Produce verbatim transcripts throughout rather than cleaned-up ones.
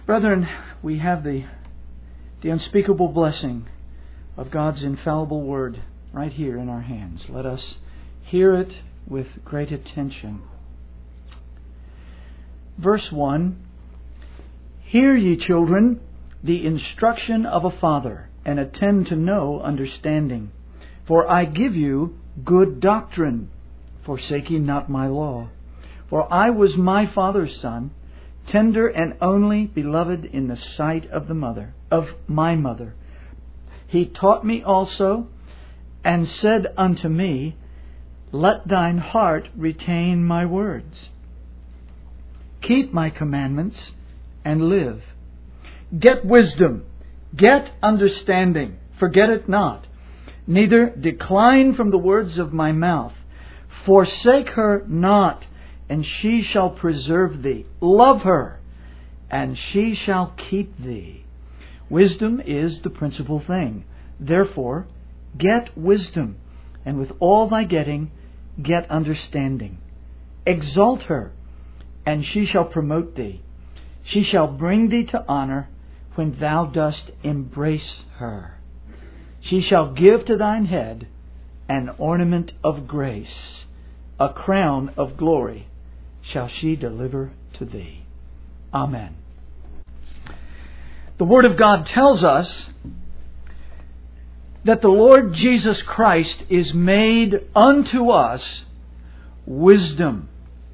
Brethren, we have the, the unspeakable blessing of God's infallible Word right here in our hands. Let us hear it with great attention. Verse one, Hear ye, children, the instruction of a father, and attend to know understanding. For I give you good doctrine. Forsake ye not my law. For I was my father's son, tender and only, beloved in the sight of the mother, of my mother. He taught me also, and said unto me, Let thine heart retain my words. Keep my commandments, and live. Get wisdom, get understanding, forget it not. Neither decline from the words of my mouth. Forsake her not, and she shall preserve thee. Love her, and she shall keep thee. Wisdom is the principal thing. Therefore, get wisdom, and with all thy getting, get understanding. Exalt her, and she shall promote thee. She shall bring thee to honor when thou dost embrace her. She shall give to thine head an ornament of grace. A crown of glory shall she deliver to thee. Amen. The Word of God tells us that the Lord Jesus Christ is made unto us wisdom.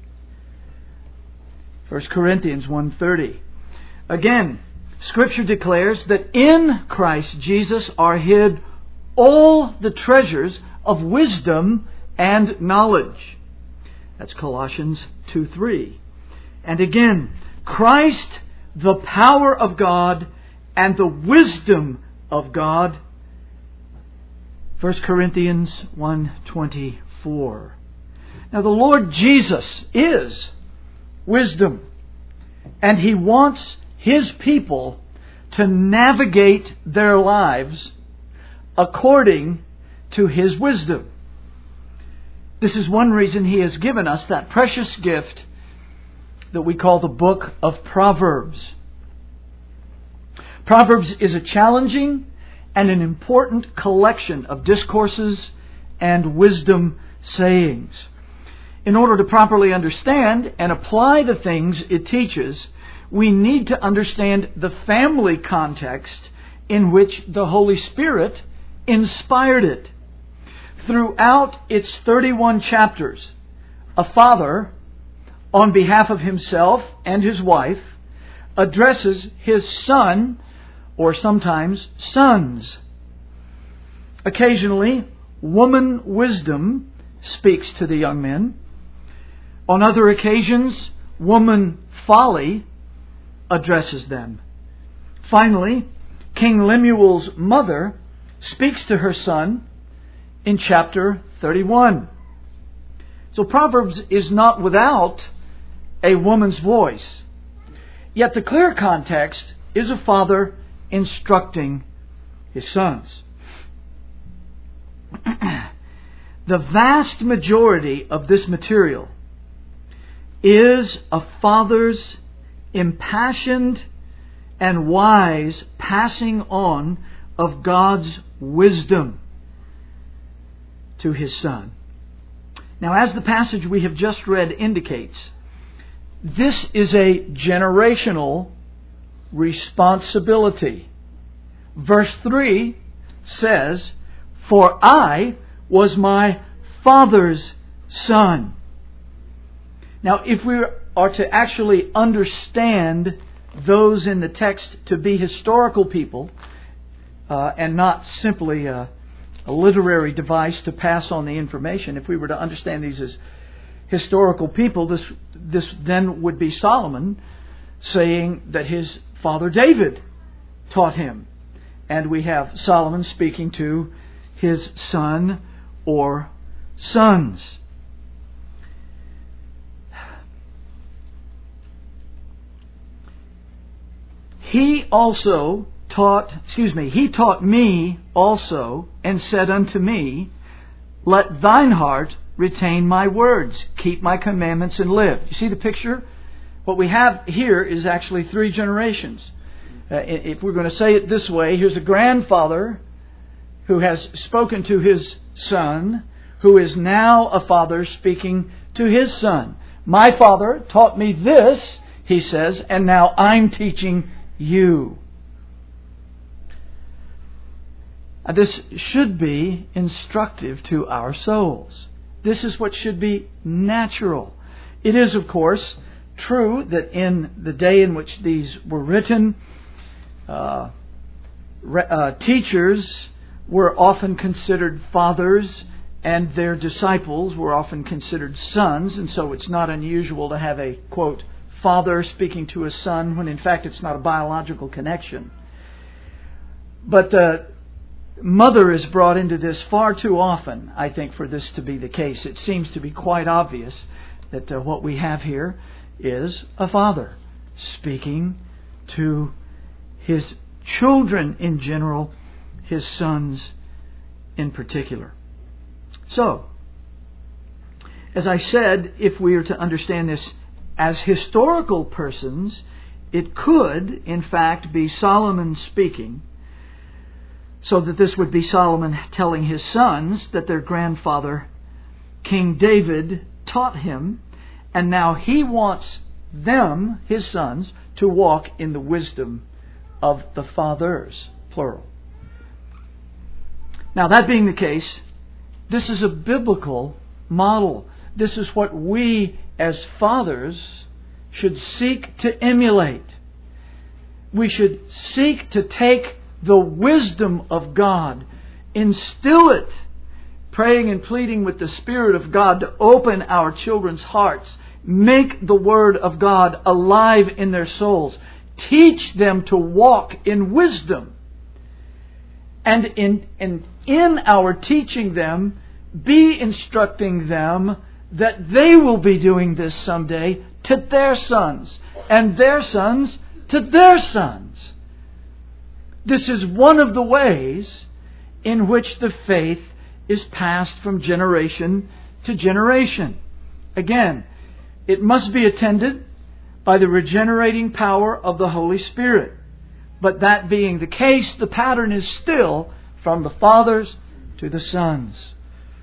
First Corinthians one thirty. Again, Scripture declares that in Christ Jesus are hid all the treasures of wisdom and knowledge. That's Colossians two three. And again, Christ, the power of God and the wisdom of God. First Corinthians one twenty-four. Now the Lord Jesus is wisdom, and He wants His people to navigate their lives according to His wisdom. This is one reason He has given us that precious gift that we call the book of Proverbs. Proverbs is a challenging and an important collection of discourses and wisdom sayings. In order to properly understand and apply the things it teaches, we need to understand the family context in which the Holy Spirit inspired it. Throughout its thirty-one chapters, a father, on behalf of himself and his wife, addresses his son, or sometimes sons. Occasionally, woman wisdom speaks to the young men. On other occasions, woman folly addresses them. Finally, King Lemuel's mother speaks to her son in chapter thirty-one. So Proverbs is not without a woman's voice. Yet the clear context is a father instructing his sons. The vast majority of this material is a father's impassioned and wise passing on of God's wisdom to his son. Now, as the passage we have just read indicates, this is a generational responsibility. Verse three says, For I was my father's son. Now, if we are to actually understand those in the text to be historical people, uh, and not simply a, a literary device to pass on the information, if we were to understand these as historical people, this this then would be Solomon saying that his father David taught him. And we have Solomon speaking to his son or sons. He also taught, excuse me, he taught me also and said unto me, Let thine heart retain my words, keep my commandments and live. You see the picture What we have here is actually three generations. Uh, if we're going to say it this way, here's a grandfather who has spoken to his son, who is now a father speaking to his son. My father taught me this, he says, and now I'm teaching you. This should be instructive to our souls. This is what should be natural. It is, of course, true that in the day in which these were written, uh, re- uh, teachers were often considered fathers and their disciples were often considered sons, and so it's not unusual to have a, quote, father speaking to a son when in fact it's not a biological connection. But uh, mother is brought into this far too often, I think, for this to be the case. It seems to be quite obvious that uh, what we have here is a father speaking to his children in general, his sons in particular. So, as I said, if we are to understand this as historical persons, it could, in fact, be Solomon speaking, so that this would be Solomon telling his sons that their grandfather, King David, taught him, and now he wants them, his sons, to walk in the wisdom of the fathers, plural. Now, that being the case, this is a biblical model. This is what we as fathers should seek to emulate. We should seek to take the wisdom of God, instill it, praying and pleading with the Spirit of God to open our children's hearts, make the Word of God alive in their souls, teach them to walk in wisdom. And in, in, in our teaching them, be instructing them that they will be doing this someday to their sons, and their sons to their sons. This is one of the ways in which the faith is passed from generation to generation. Again, it must be attended by the regenerating power of the Holy Spirit. But that being the case, the pattern is still from the fathers to the sons.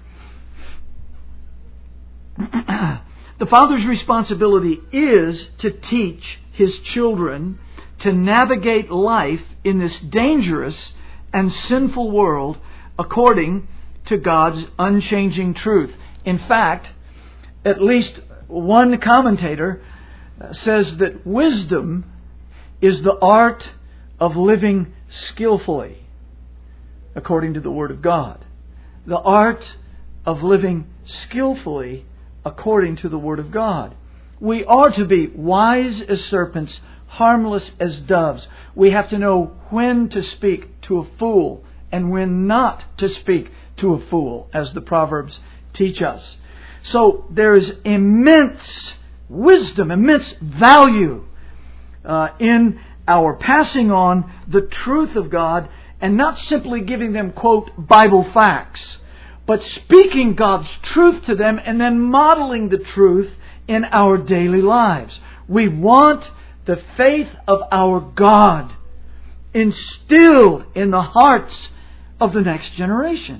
The father's responsibility is to teach his children to navigate life in this dangerous and sinful world according to God's unchanging truth. In fact, at least one commentator says that wisdom is the art of living skillfully according to the Word of God. The art of living skillfully according to the Word of God. We are to be wise as serpents, harmless as doves. We have to know when to speak to a fool and when not to speak to a fool, as the Proverbs teach us. So there is immense wisdom, immense value uh, in our passing on the truth of God and not simply giving them, quote, Bible facts, but speaking God's truth to them and then modeling the truth in our daily lives. We want the faith of our God instilled in the hearts of the next generation.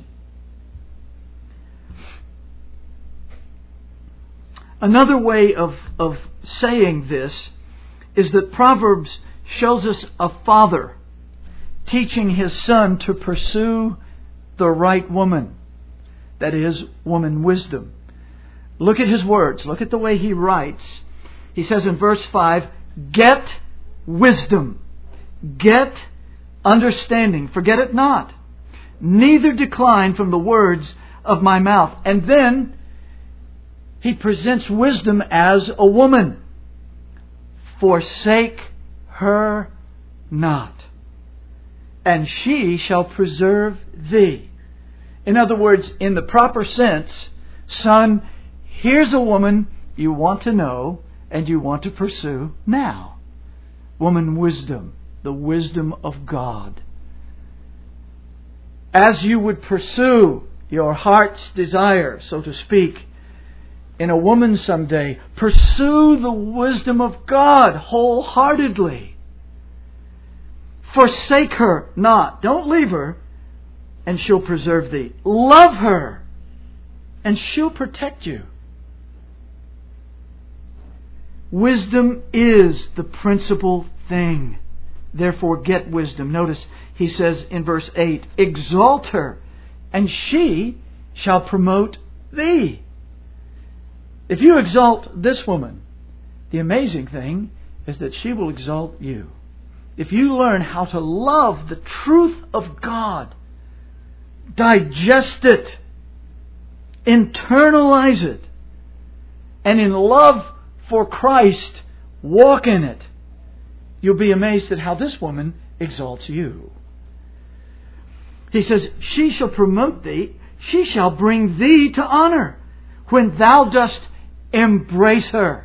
Another way of, of saying this is that Proverbs shows us a father teaching his son to pursue the right woman. That is, woman wisdom. Look at his words. Look at the way he writes. He says in verse five, get wisdom. Get understanding. Forget it not. Neither decline from the words of my mouth. And then he presents wisdom as a woman. Forsake her not, and she shall preserve thee. In other words, in the proper sense, son, here's a woman you want to know and you want to pursue now. Woman wisdom, the wisdom of God. As you would pursue your heart's desire, so to speak, in a woman someday. Pursue the wisdom of God wholeheartedly. Forsake her not. Don't leave her, and she'll preserve thee. Love her, and she'll protect you. Wisdom is the principal thing. Therefore get wisdom. Notice he says in verse eight, exalt her, and she shall promote thee. If you exalt this woman, the amazing thing is that she will exalt you. If you learn how to love the truth of God, digest it, internalize it, and in love for Christ, walk in it, you'll be amazed at how this woman exalts you. He says, she shall promote thee, she shall bring thee to honor when thou dost embrace her.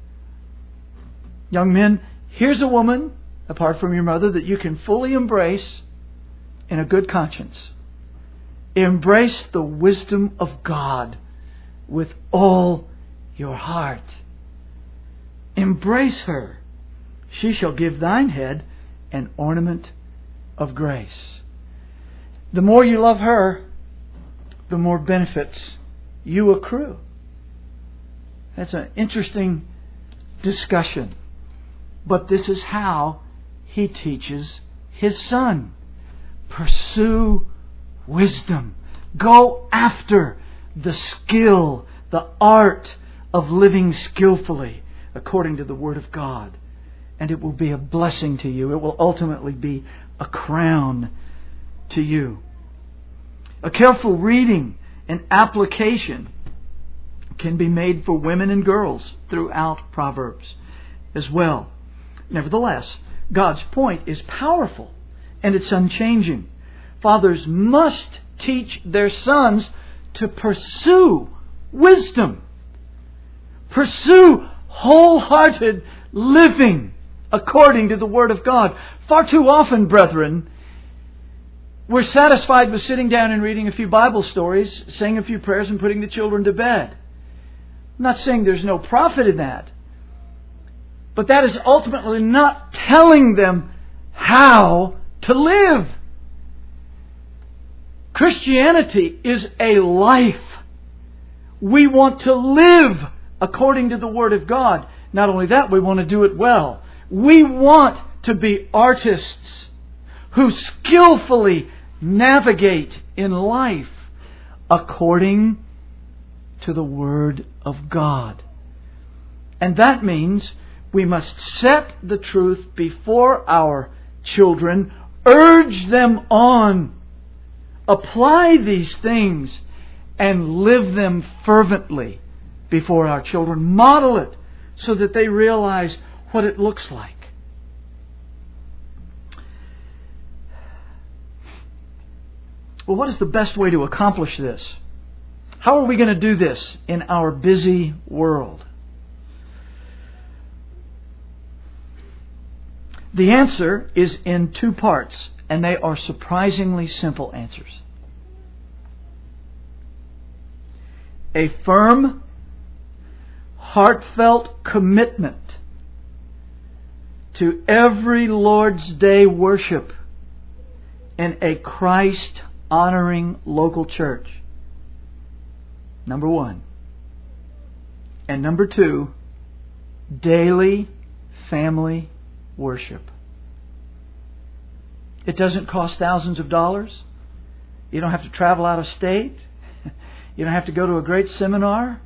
Young men, here's a woman, apart from your mother, that you can fully embrace in a good conscience. Embrace the wisdom of God with all your heart. Embrace her. She shall give thine head an ornament of grace. The more you love her, the more benefits you accrue. That's an interesting discussion. But this is how he teaches his son. Pursue wisdom. Go after the skill, the art of living skillfully according to the Word of God. And it will be a blessing to you. It will ultimately be a crown to you. A careful reading and application can be made for women and girls throughout Proverbs as well. Nevertheless, God's point is powerful and it's unchanging. Fathers must teach their sons to pursue wisdom. Pursue wholehearted living according to the Word of God. Far too often, brethren, we're satisfied with sitting down and reading a few Bible stories, saying a few prayers, and putting the children to bed. I'm not saying there's no profit in that. But that is ultimately not telling them how to live. Christianity is a life. We want to live according to the Word of God. Not only that, we want to do it well. We want to be artists who skillfully navigate in life according to the Word of God. And that means we must set the truth before our children, urge them on, apply these things, and live them fervently before our children. Model it so that they realize what it looks like. Well, what is the best way to accomplish this? How are we going to do this in our busy world? The answer is in two parts, and they are surprisingly simple answers. A firm, heartfelt commitment to every Lord's Day worship in a Christ-honoring local church. Number one. And number two, daily family worship. It doesn't cost thousands of dollars. You don't have to travel out of state. You don't have to go to a great seminar.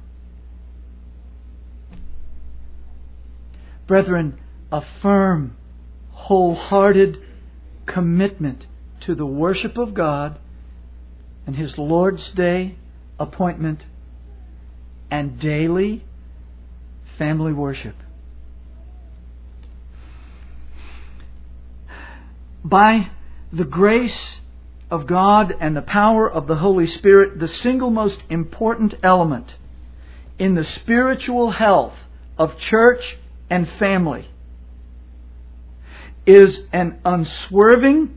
Brethren, a firm, wholehearted commitment to the worship of God and His Lord's Day appointment and daily family worship. By the grace of God and the power of the Holy Spirit, the single most important element in the spiritual health of church and family is an unswerving,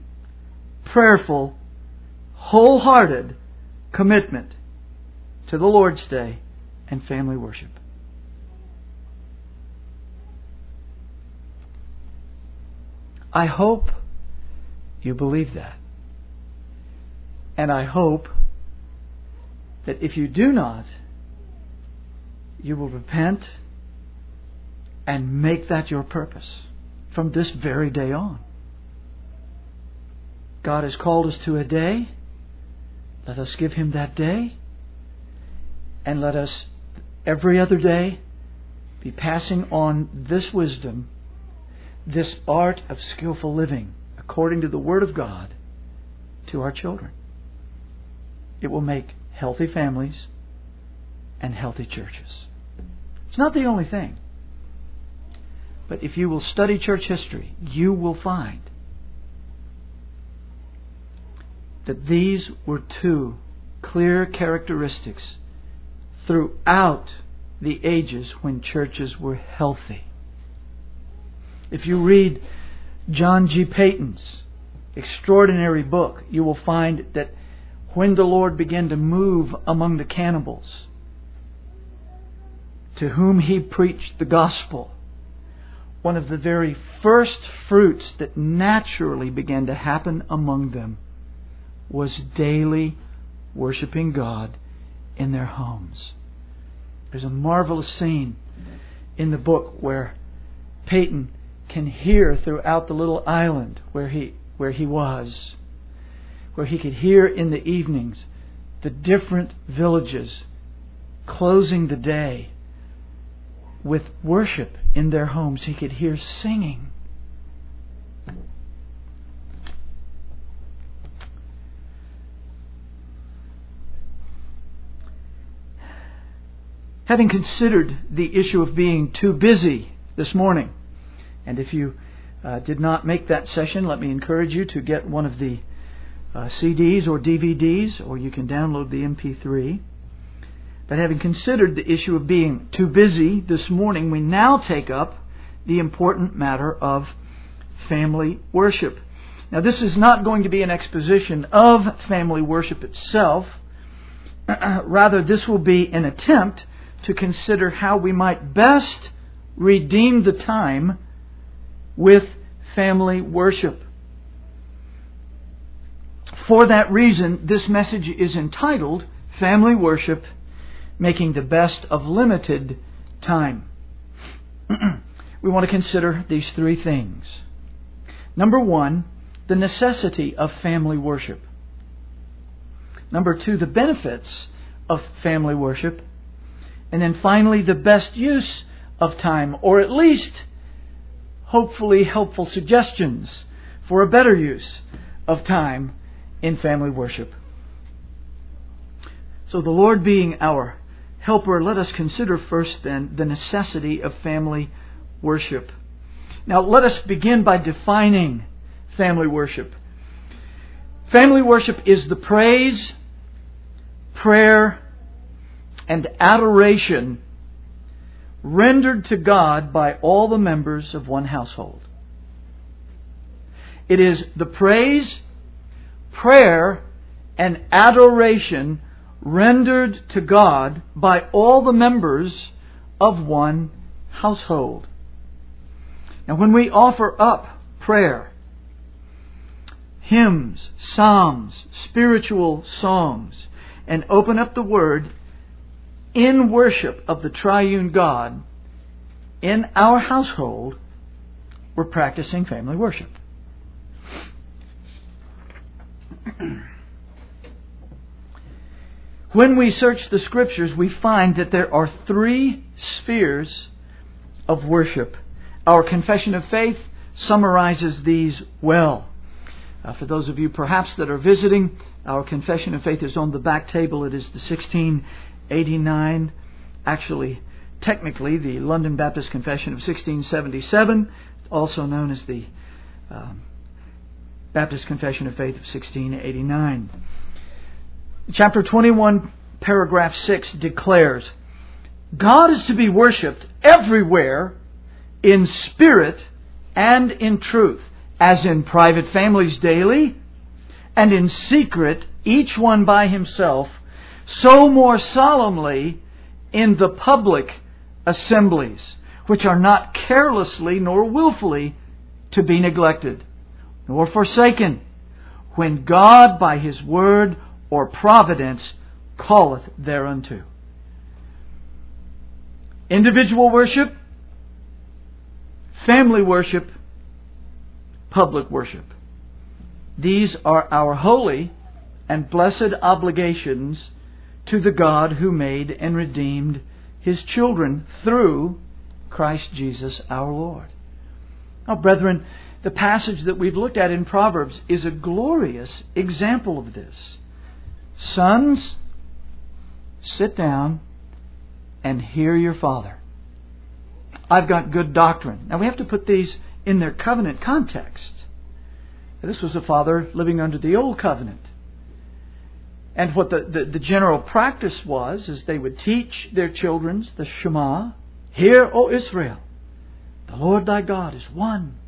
prayerful, wholehearted commitment to the Lord's Day and family worship. I hope you believe that. And I hope that if you do not, you will repent and make that your purpose from this very day on. God has called us to a day. Let us give Him that day. And let us, every other day, be passing on this wisdom, this art of skillful living, according to the Word of God, to our children. It will make healthy families and healthy churches. It's not the only thing. But if you will study church history, you will find that these were two clear characteristics throughout the ages when churches were healthy. If you read John G. Paton's extraordinary book, you will find that when the Lord began to move among the cannibals, to whom He preached the gospel, one of the very first fruits that naturally began to happen among them was daily worshiping God in their homes. There's a marvelous scene in the book where Paton can hear throughout the little island where he where he was, where he could hear in the evenings the different villages closing the day with worship in their homes. He could hear singing. Having considered the issue of being too busy this morning, and if you uh, did not make that session, let me encourage you to get one of the uh, C Ds or D V Ds, or you can download the M P three. But having considered the issue of being too busy this morning, we now take up the important matter of family worship. Now, this is not going to be an exposition of family worship itself. Rather, this will be an attempt to consider how we might best redeem the time with family worship. For that reason, this message is entitled Family Worship, Making the Best of Limited Time. We want to consider these three things. Number one, the necessity of family worship. Number two, the benefits of family worship. And then finally, the best use of time, or at least, hopefully, helpful suggestions for a better use of time in family worship. So the Lord being our helper, let us consider first then the necessity of family worship. Now let us begin by defining family worship. Family worship is the praise, prayer, and adoration rendered to God by all the members of one household. It is the praise, prayer, and adoration rendered to God by all the members of one household. Now, when we offer up prayer, hymns, psalms, spiritual songs, and open up the Word in worship of the triune God in our household, we're practicing family worship. When we search the Scriptures, we find that there are three spheres of worship. Our Confession of Faith summarizes these well. Uh, for those of you perhaps that are visiting, our Confession of Faith is on the back table. It is the sixteen eighty-nine, actually, technically, the London Baptist Confession of sixteen seventy-seven, also known as the um, Baptist Confession of Faith of sixteen eighty-nine. Chapter twenty-one, paragraph six declares, God is to be worshipped everywhere in spirit and in truth, as in private families daily, and in secret, each one by himself, so more solemnly in the public assemblies, which are not carelessly nor willfully to be neglected, nor forsaken, when God by His word or providence calleth thereunto. Individual worship, family worship, public worship. These are our holy and blessed obligations to the God who made and redeemed His children through Christ Jesus our Lord. Now, brethren, the passage that we've looked at in Proverbs is a glorious example of this. Sons, sit down and hear your father. I've got good doctrine. Now we have to put these in their covenant context. This was a father living under the old covenant. And what the, the, the general practice was is they would teach their children the Shema. Hear, O Israel, the Lord thy God is one.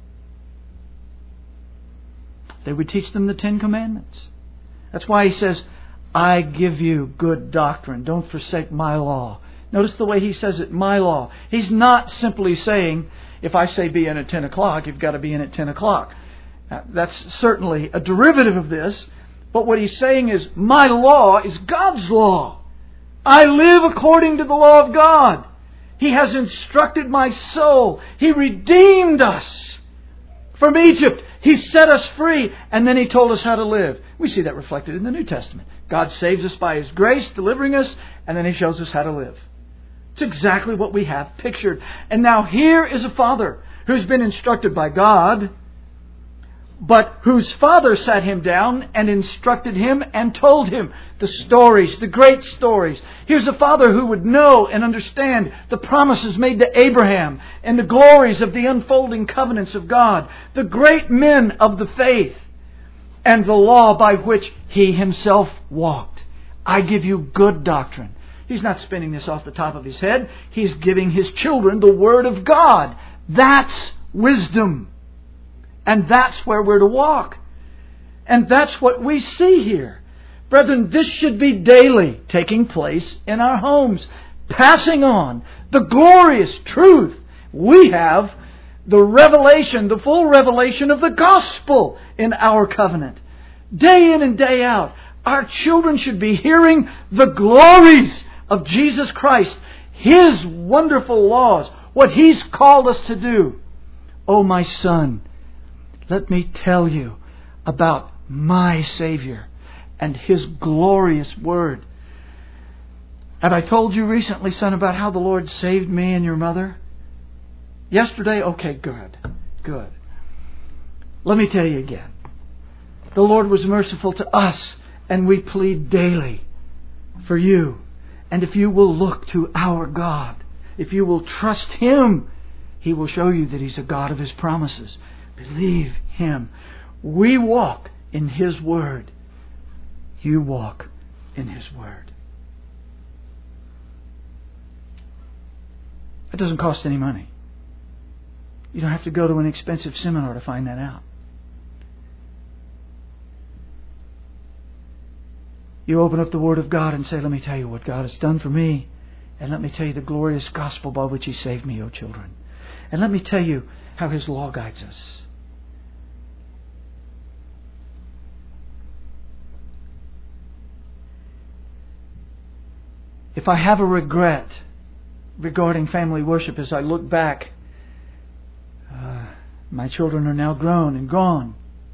They would teach them the Ten Commandments. That's why He says, I give you good doctrine. Don't forsake my law. Notice the way He says it, my law. He's not simply saying, if I say be in at ten o'clock, you've got to be in at ten o'clock. Now, that's certainly a derivative of this. But what He's saying is, my law is God's law. I live according to the law of God. He has instructed my soul. He redeemed us from Egypt. He set us free. And then He told us how to live. We see that reflected in the New Testament. God saves us by His grace, delivering us, and then He shows us how to live. It's exactly what we have pictured. And now here is a father who's been instructed by God, but whose father sat him down and instructed him and told him the stories, the great stories. Here's a father who would know and understand the promises made to Abraham and the glories of the unfolding covenants of God, the great men of the faith, and the law by which he himself walked. I give you good doctrine. He's not spinning this off the top of his head. He's giving his children the Word of God. That's wisdom. And that's where we're to walk. And that's what we see here. Brethren, this should be daily taking place in our homes. Passing on the glorious truth. We have the revelation, the full revelation of the gospel in our covenant. Day in and day out, our children should be hearing the glories of Jesus Christ, His wonderful laws, what He's called us to do. Oh, my son, let me tell you about my Savior and His glorious Word. Have I told you recently, son, about how the Lord saved me and your mother? Yesterday? Okay, good. Good. Let me tell you again. The Lord was merciful to us, and we plead daily for you. And if you will look to our God, if you will trust Him, He will show you that He's a God of His promises. Believe Him. We walk in His Word. You walk in His Word. It doesn't cost any money. You don't have to go to an expensive seminar to find that out. You open up the Word of God and say, let me tell you what God has done for me. And let me tell you the glorious gospel by which He saved me, O children. And let me tell you how His law guides us. If I have a regret regarding family worship as I look back, uh, my children are now grown and gone.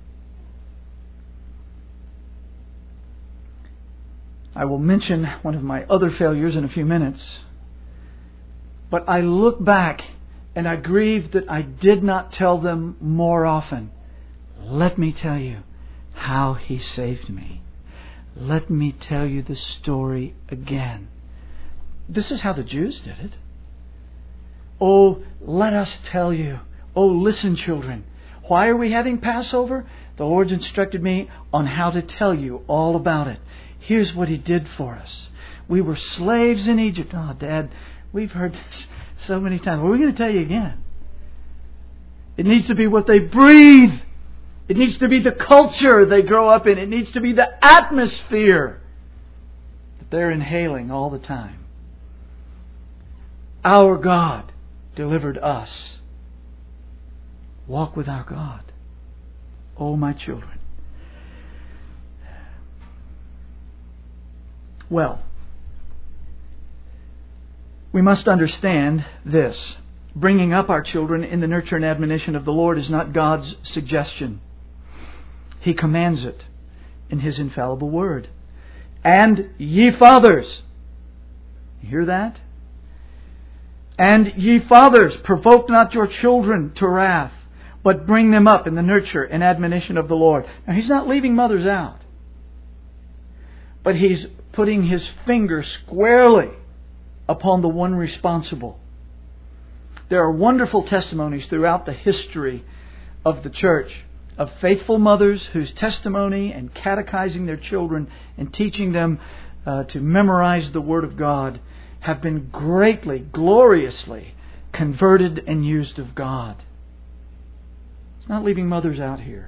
I will mention one of my other failures in a few minutes. But I look back and I grieve that I did not tell them more often. Let me tell you how He saved me. Let me tell you the story again. This is how the Jews did it. Oh, let us tell you. Oh, listen, children. Why are we having Passover? The Lord's instructed me on how to tell you all about it. Here's what He did for us. We were slaves in Egypt. Oh, Dad, we've heard this so many times. Well, we're going to tell you again. It needs to be what they breathe. It needs to be the culture they grow up in. It needs to be the atmosphere that they're inhaling all the time. our God delivered us. Walk with our God. Oh, my children. Well, we must understand this. Bringing up our children in the nurture and admonition of the Lord is not God's suggestion. He commands it in His infallible Word. And ye fathers, you hear that? And ye fathers, provoke not your children to wrath, but bring them up in the nurture and admonition of the Lord. Now, He's not leaving mothers out, but He's putting His finger squarely upon the one responsible. There are wonderful testimonies throughout the history of the church of faithful mothers whose testimony and catechizing their children and teaching them uh, to memorize the Word of God have been greatly, gloriously converted and used of God. It's not leaving mothers out here,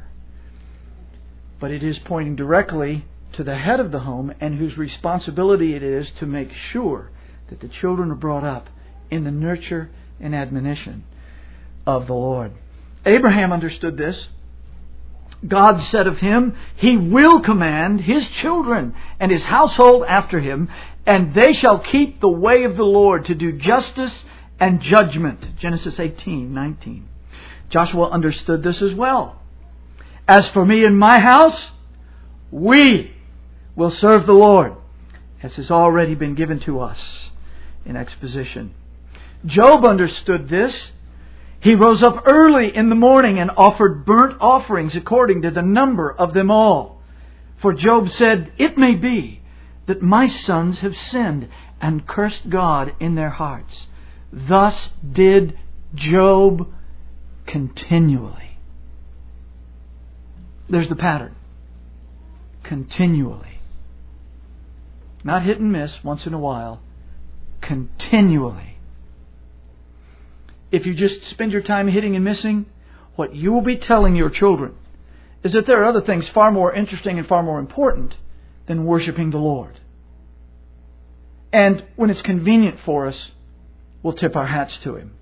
but it is pointing directly to the head of the home and whose responsibility it is to make sure that the children are brought up in the nurture and admonition of the Lord. Abraham understood this. God said of him, He will command His children and His household after him, and they shall keep the way of the Lord to do justice and judgment. Genesis eighteen nineteen. Joshua understood this as well. As for me and my house, we will serve the Lord, as has already been given to us in exposition. Job understood this. He rose up early in the morning and offered burnt offerings according to the number of them all. For Job said, It may be that my sons have sinned and cursed God in their hearts. Thus did Job continually. There's the pattern. Continually. Not hit and miss once in a while. Continually. If you just spend your time hitting and missing, what you will be telling your children is that there are other things far more interesting and far more important than worshiping the Lord. And when it's convenient for us, we'll tip our hats to Him.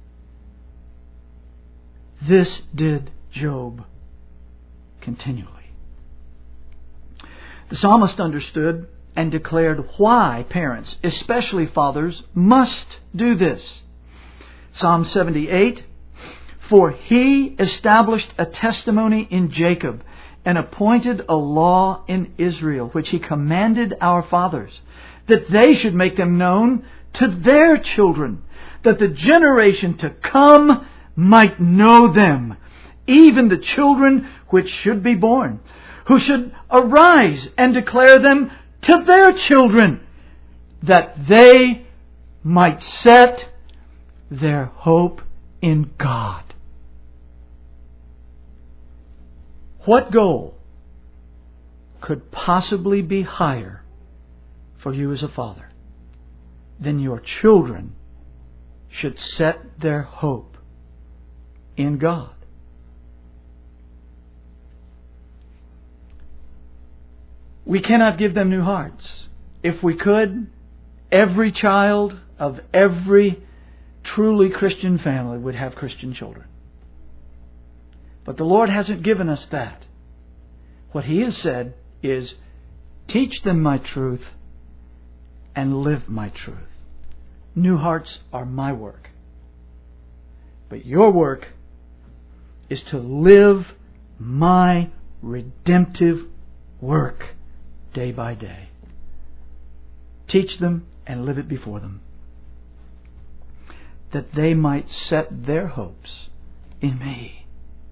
This did Job continually. The psalmist understood and declared why parents, especially fathers, must do this. Psalm seventy-eight, For He established a testimony in Jacob and appointed a law in Israel, which He commanded our fathers, that they should make them known to their children, that the generation to come might know them, even the children which should be born, who should arise and declare them to their children, that they might set their hope in God. What goal could possibly be higher for you as a father than your children should set their hope in God? We cannot give them new hearts. If we could, every child of every truly Christian family would have Christian children. But the Lord hasn't given us that. What He has said is, teach them my truth and live my truth. New hearts are my work. But your work is to live my redemptive work day by day. Teach them and live it before them, that they might set their hopes in me.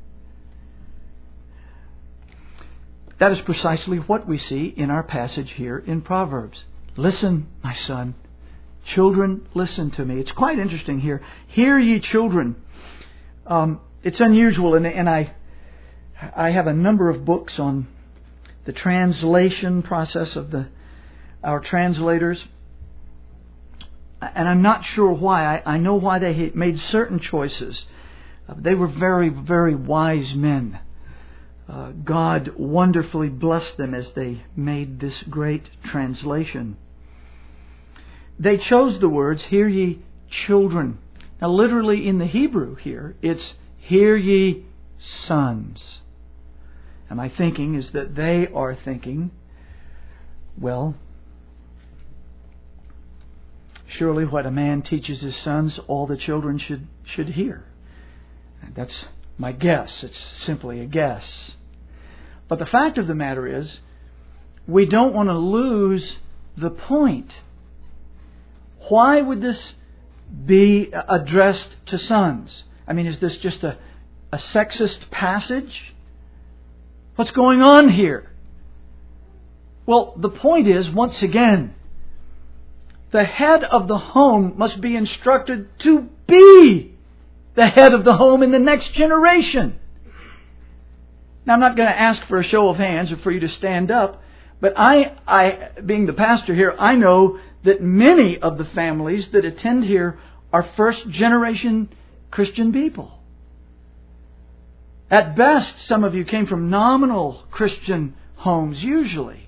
That is precisely what we see in our passage here in Proverbs. Listen, my son. Children, listen to me. It's quite interesting here. Hear ye children. Um, it's unusual, and, and I, I have a number of books on the translation process of the our translators. And I'm not sure why. I, I know why they made certain choices. Uh, they were very, very wise men. Uh, God wonderfully blessed them as they made this great translation. They chose the words, hear ye children. Now literally in the Hebrew here, it's hear ye sons. And my thinking is that they are thinking, well, surely what a man teaches his sons, all the children should, should hear. And that's my guess. It's simply a guess. But the fact of the matter is, we don't want to lose the point. Why would this be addressed to sons? I mean, is this just a, a sexist passage? What's going on here? Well, the point is, once again, the head of the home must be instructed to be the head of the home in the next generation. Now, I'm not going to ask for a show of hands or for you to stand up, but I, I, being the pastor here, I know that many of the families that attend here are first generation Christian people. At best, some of you came from nominal Christian homes, usually.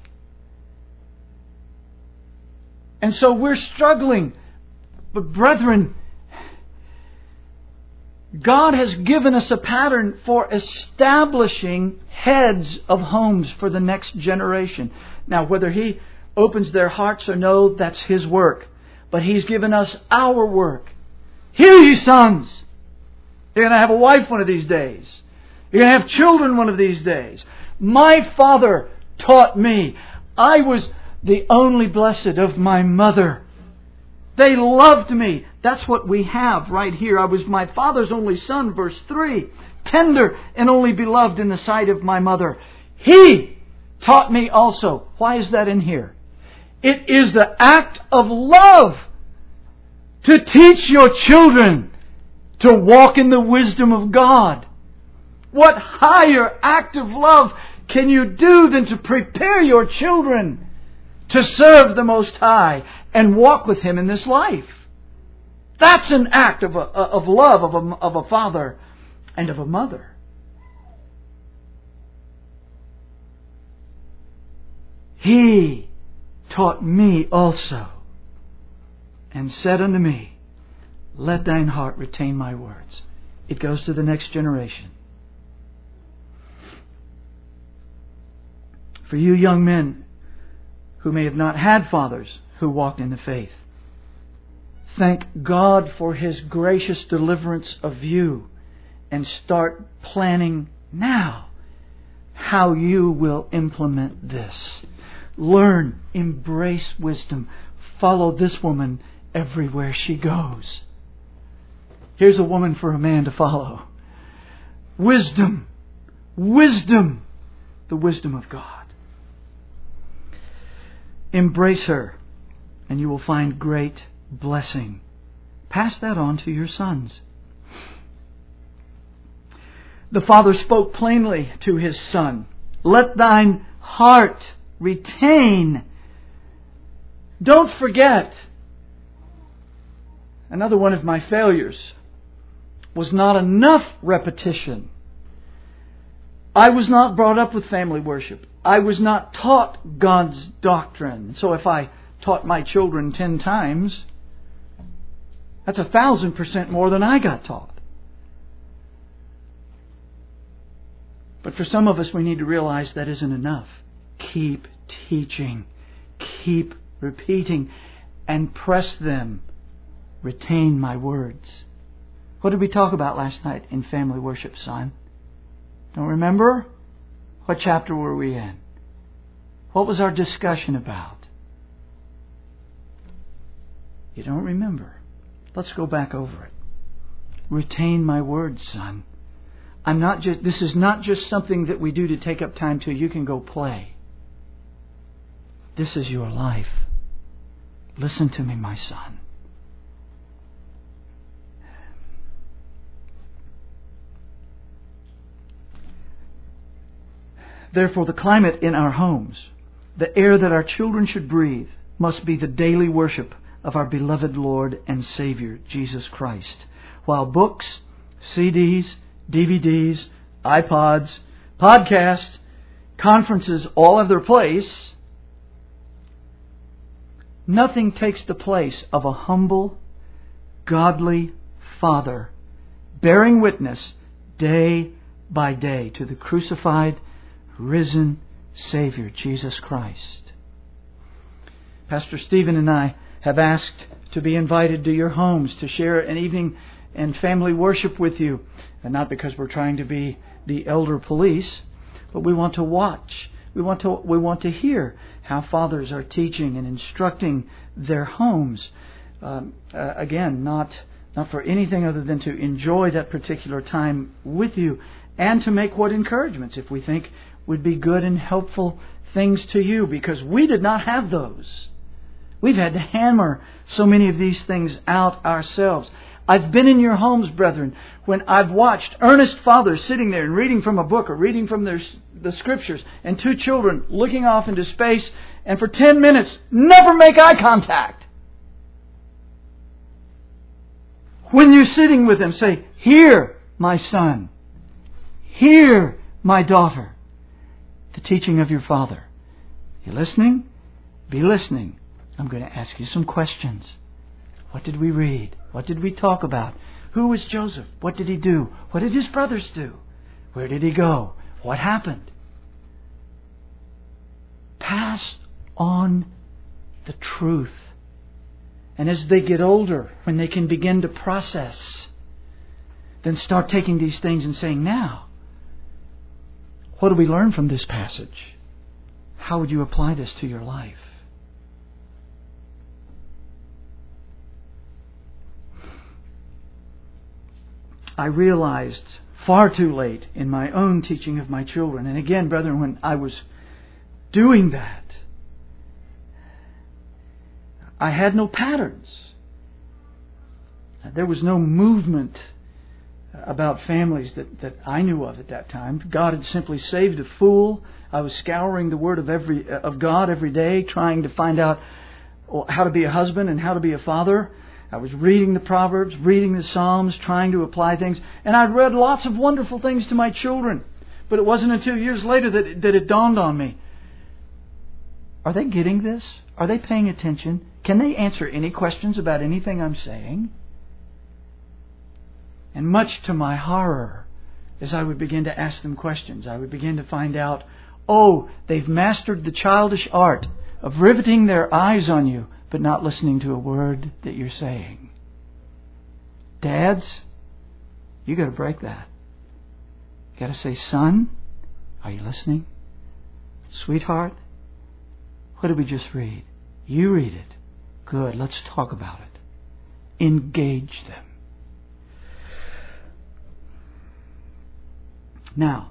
And so we're struggling. But brethren, God has given us a pattern for establishing heads of homes for the next generation. Now, whether He opens their hearts or no, that's His work. But He's given us our work. Hear ye sons! You're going to have a wife one of these days. You're going to have children one of these days. My father taught me. I was the only blessed of my mother. They loved me. That's what we have right here. I was my father's only son, verse three. Tender and only beloved in the sight of my mother. He taught me also. Why is that in here? It is the act of love to teach your children to walk in the wisdom of God. What higher act of love can you do than to prepare your children to serve the Most High and walk with Him in this life? That's an act of, a, of love of a, of a father and of a mother. He taught me also, and said unto me, let thine heart retain my words. It goes to the next generation. For you young men who may have not had fathers who walked in the faith, thank God for His gracious deliverance of you, and start planning now how you will implement this. Learn, embrace wisdom. Follow this woman everywhere she goes. Here's a woman for a man to follow. Wisdom. Wisdom. The wisdom of God. Embrace her, and you will find great blessing. Pass that on to your sons. The father spoke plainly to his son. Let thine heart retain. Don't forget. Another one of my failures was not enough repetition. I was not brought up with family worship. I was not taught God's doctrine. So if I taught my children ten times, that's a thousand percent more than I got taught. But for some of us, we need to realize that isn't enough. Keep teaching. Keep repeating. And press them. Retain my words. What did we talk about last night in family worship, son? Don't remember? What chapter were we in? What was our discussion about? You don't remember. Let's go back over it. Retain my words, son. I'm not just, this is not just something that we do to take up time till you can go play. This is your life. Listen to me, my son. Therefore, the climate in our homes, the air that our children should breathe, must be the daily worship of our beloved Lord and Savior, Jesus Christ. While books, C Ds, D V Ds, iPods, podcasts, conferences all have their place, nothing takes the place of a humble, godly Father, bearing witness day by day to the crucified, risen Savior, Jesus Christ. Pastor Stephen and I have asked to be invited to your homes to share an evening and family worship with you. And not because we're trying to be the elder police, but we want to watch. We want to we want to hear how fathers are teaching and instructing their homes. Um, uh, again, not not for anything other than to enjoy that particular time with you and to make what encouragements, if we think, would be good and helpful things to you, because we did not have those. We've had to hammer so many of these things out ourselves. I've been in your homes, brethren, when I've watched earnest fathers sitting there and reading from a book or reading from their, the Scriptures, and two children looking off into space, and for ten minutes never make eye contact. When you're sitting with them, say, "Hear, my son. Hear, my daughter, the teaching of your father." You listening? Be listening. I'm going to ask you some questions. What did we read? What did we talk about? Who was Joseph? What did he do? What did his brothers do? Where did he go? What happened? Pass on the truth. And as they get older, when they can begin to process, then start taking these things and saying, now, what do we learn from this passage? How would you apply this to your life? I realized far too late in my own teaching of my children, and again, brethren, when I was doing that, I had no patterns. There was no movement about families that, that I knew of at that time. God had simply saved a fool. I was scouring the Word of every of God every day, trying to find out how to be a husband and how to be a father. I was reading the Proverbs, reading the Psalms, trying to apply things. And I'd read lots of wonderful things to my children. But it wasn't until years later that, that it dawned on me. Are they getting this? Are they paying attention? Can they answer any questions about anything I'm saying? And much to my horror, as I would begin to ask them questions, I would begin to find out, oh, they've mastered the childish art of riveting their eyes on you, but not listening to a word that you're saying. Dads, you got to break that. You got to say, son, are you listening? Sweetheart, what did we just read? You read it. Good, let's talk about it. Engage them. Now,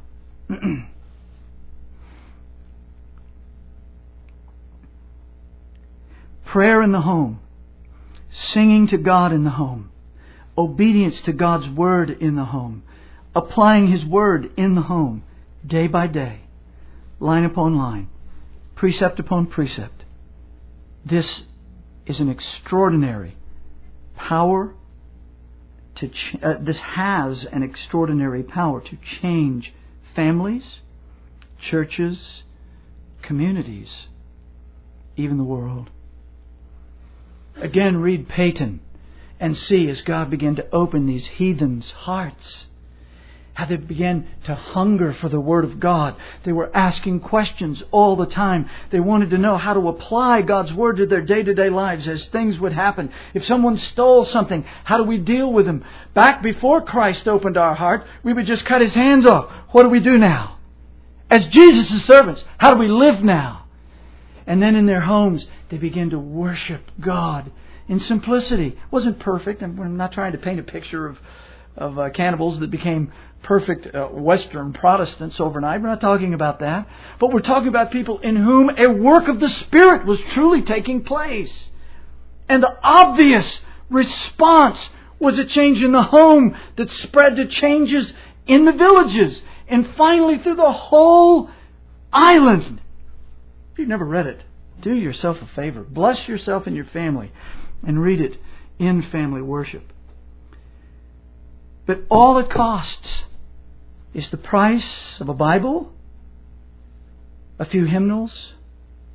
prayer in the home, singing to God in the home, obedience to God's Word in the home, applying His Word in the home, day by day, line upon line, precept upon precept. This is an extraordinary power to ch- uh, this has an extraordinary power to change families, churches, communities, even the world. Again, read Peyton and see, as God began to open these heathens' hearts, how they began to hunger for the Word of God. They were asking questions all the time. They wanted to know how to apply God's Word to their day-to-day lives as things would happen. If someone stole something, how do we deal with them? Back before Christ opened our heart, we would just cut His hands off. What do we do now? As Jesus' servants, how do we live now? And then in their homes, they began to worship God in simplicity. It wasn't perfect. I'm not trying to paint a picture of of uh, cannibals that became perfect uh, Western Protestants overnight. We're not talking about that. But we're talking about people in whom a work of the Spirit was truly taking place. And the obvious response was a change in the home that spread to changes in the villages. And finally through the whole island. If you've never read it, do yourself a favor. Bless yourself and your family and read it in family worship. But all it costs is the price of a Bible, a few hymnals,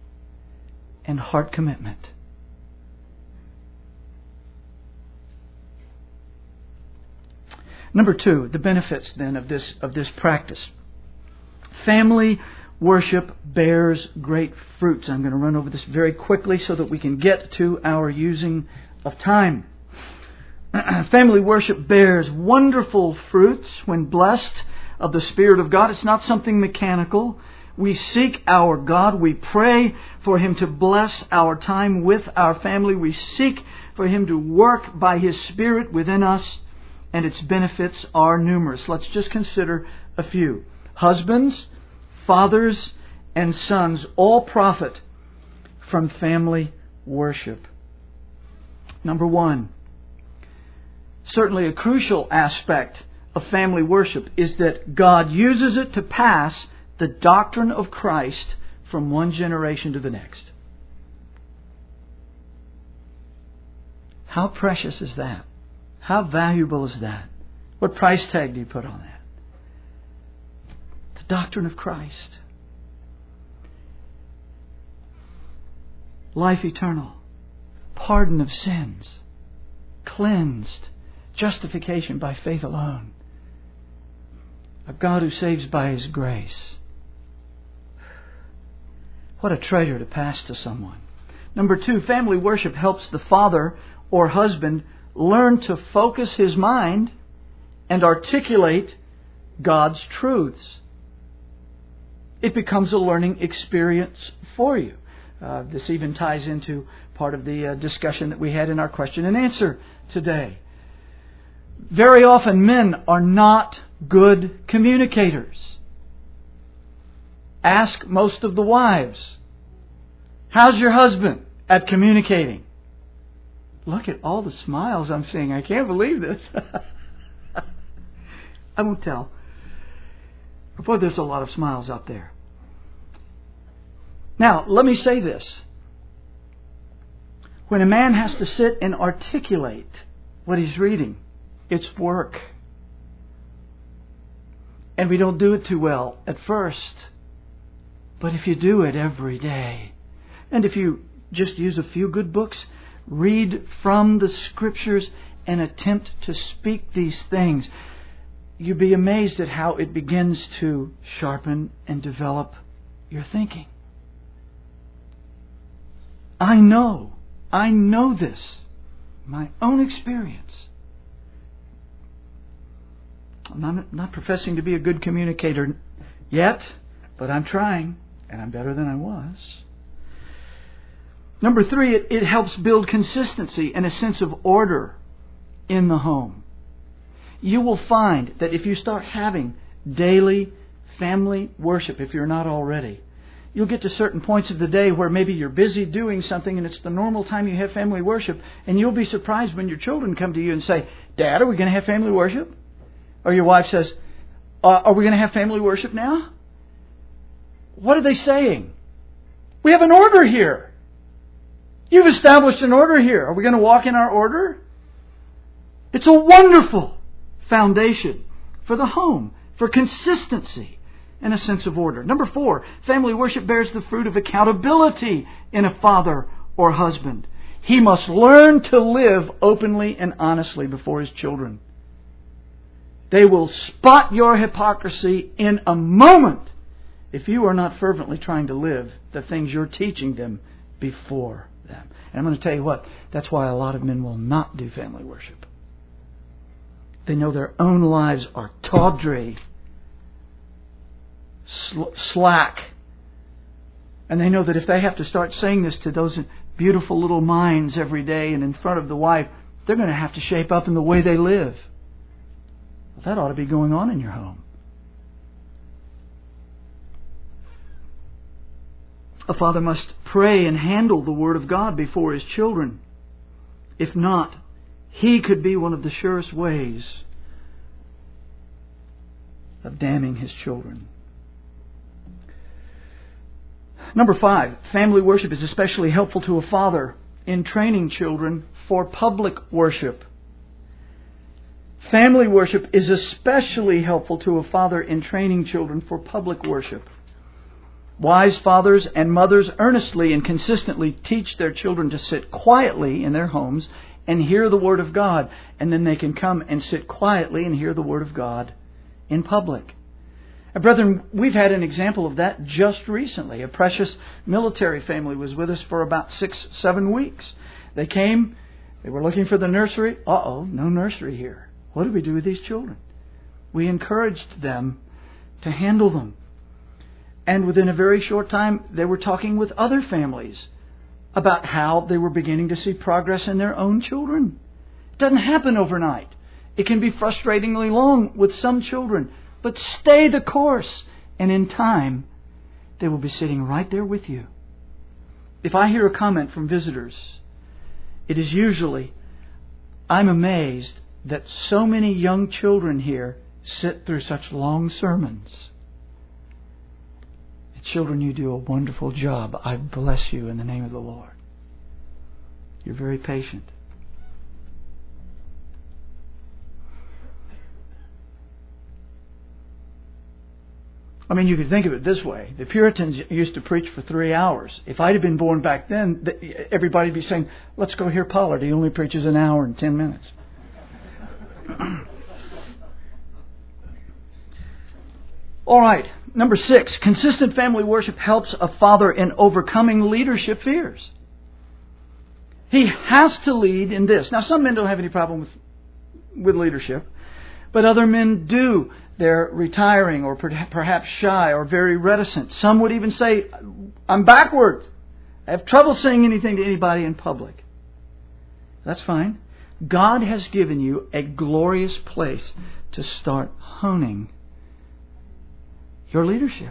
and heart commitment. Number two, the benefits then of this of this practice. Family worship bears great fruits. I'm going to run over this very quickly so that we can get to our using of time. Family worship bears wonderful fruits when blessed of the Spirit of God. It's not something mechanical. We seek our God. We pray for Him to bless our time with our family. We seek for Him to work by His Spirit within us, and its benefits are numerous. Let's just consider a few. Husbands, fathers, and sons all profit from family worship. Number one, certainly a crucial aspect of family worship is that God uses it to pass the doctrine of Christ from one generation to the next. How precious is that? How valuable is that? What price tag do you put on that? The doctrine of Christ. Life eternal. Pardon of sins. Cleansed. Justification by faith alone. A God who saves by His grace. What a treasure to pass to someone. Number two, family worship helps the father or husband learn to focus his mind and articulate God's truths. It becomes a learning experience for you. Uh, this even ties into part of the uh, discussion that we had in our question and answer today. Very often men are not good communicators. Ask most of the wives, how's your husband at communicating? Look at all the smiles I'm seeing. I can't believe this. I won't tell. Boy, there's a lot of smiles out there. Now, let me say this. When a man has to sit and articulate what he's reading, it's work. And we don't do it too well at first. But if you do it every day, and if you just use a few good books, read from the Scriptures and attempt to speak these things, you'll be amazed at how it begins to sharpen and develop your thinking. I know, I know this, my own experience. I'm not, not professing to be a good communicator yet, but I'm trying, and I'm better than I was. Number three, it, it helps build consistency and a sense of order in the home. You will find that if you start having daily family worship, if you're not already, you'll get to certain points of the day where maybe you're busy doing something and it's the normal time you have family worship, and you'll be surprised when your children come to you and say, Dad, are we going to have family worship? Or your wife says, uh, are we going to have family worship now? What are they saying? We have an order here. You've established an order here. Are we going to walk in our order? It's a wonderful foundation for the home, for consistency and a sense of order. Number four, family worship bears the fruit of accountability in a father or husband. He must learn to live openly and honestly before his children. They will spot your hypocrisy in a moment if you are not fervently trying to live the things you're teaching them before them. And I'm going to tell you what, that's why a lot of men will not do family worship. They know their own lives are tawdry, sl- slack. And they know that if they have to start saying this to those beautiful little minds every day and in front of the wife, they're going to have to shape up in the way they live. Well, that ought to be going on in your home. A father must pray and handle the Word of God before his children. If not, he could be one of the surest ways of damning his children. Number five, family worship is especially helpful to a father in training children for public worship. Family worship is especially helpful to a father in training children for public worship. Wise fathers and mothers earnestly and consistently teach their children to sit quietly in their homes and hear the Word of God. And then they can come and sit quietly and hear the Word of God in public. And brethren, we've had an example of that just recently. A precious military family was with us for about six, seven weeks. They came, they were looking for the nursery. Uh-oh, no nursery here. What do we do with these children? We encouraged them to handle them. And within a very short time, they were talking with other families about how they were beginning to see progress in their own children. It doesn't happen overnight. It can be frustratingly long with some children. But stay the course, and in time, they will be sitting right there with you. If I hear a comment from visitors, it is usually, I'm amazed that so many young children here sit through such long sermons. Children, you do a wonderful job. I bless you in the name of the Lord. You're very patient. I mean, you could think of it this way. The Puritans used to preach for three hours. If I'd have been born back then, everybody would be saying, let's go hear Pollard. He only preaches an hour and ten minutes. All right. Number six, consistent family worship helps a father in overcoming leadership fears. He has to lead in this. Now, some men don't have any problem with, with leadership, but other men do. They're retiring or perhaps shy or very reticent. Some would even say, I'm backwards. I have trouble saying anything to anybody in public. That's fine. God has given you a glorious place to start honing your leadership.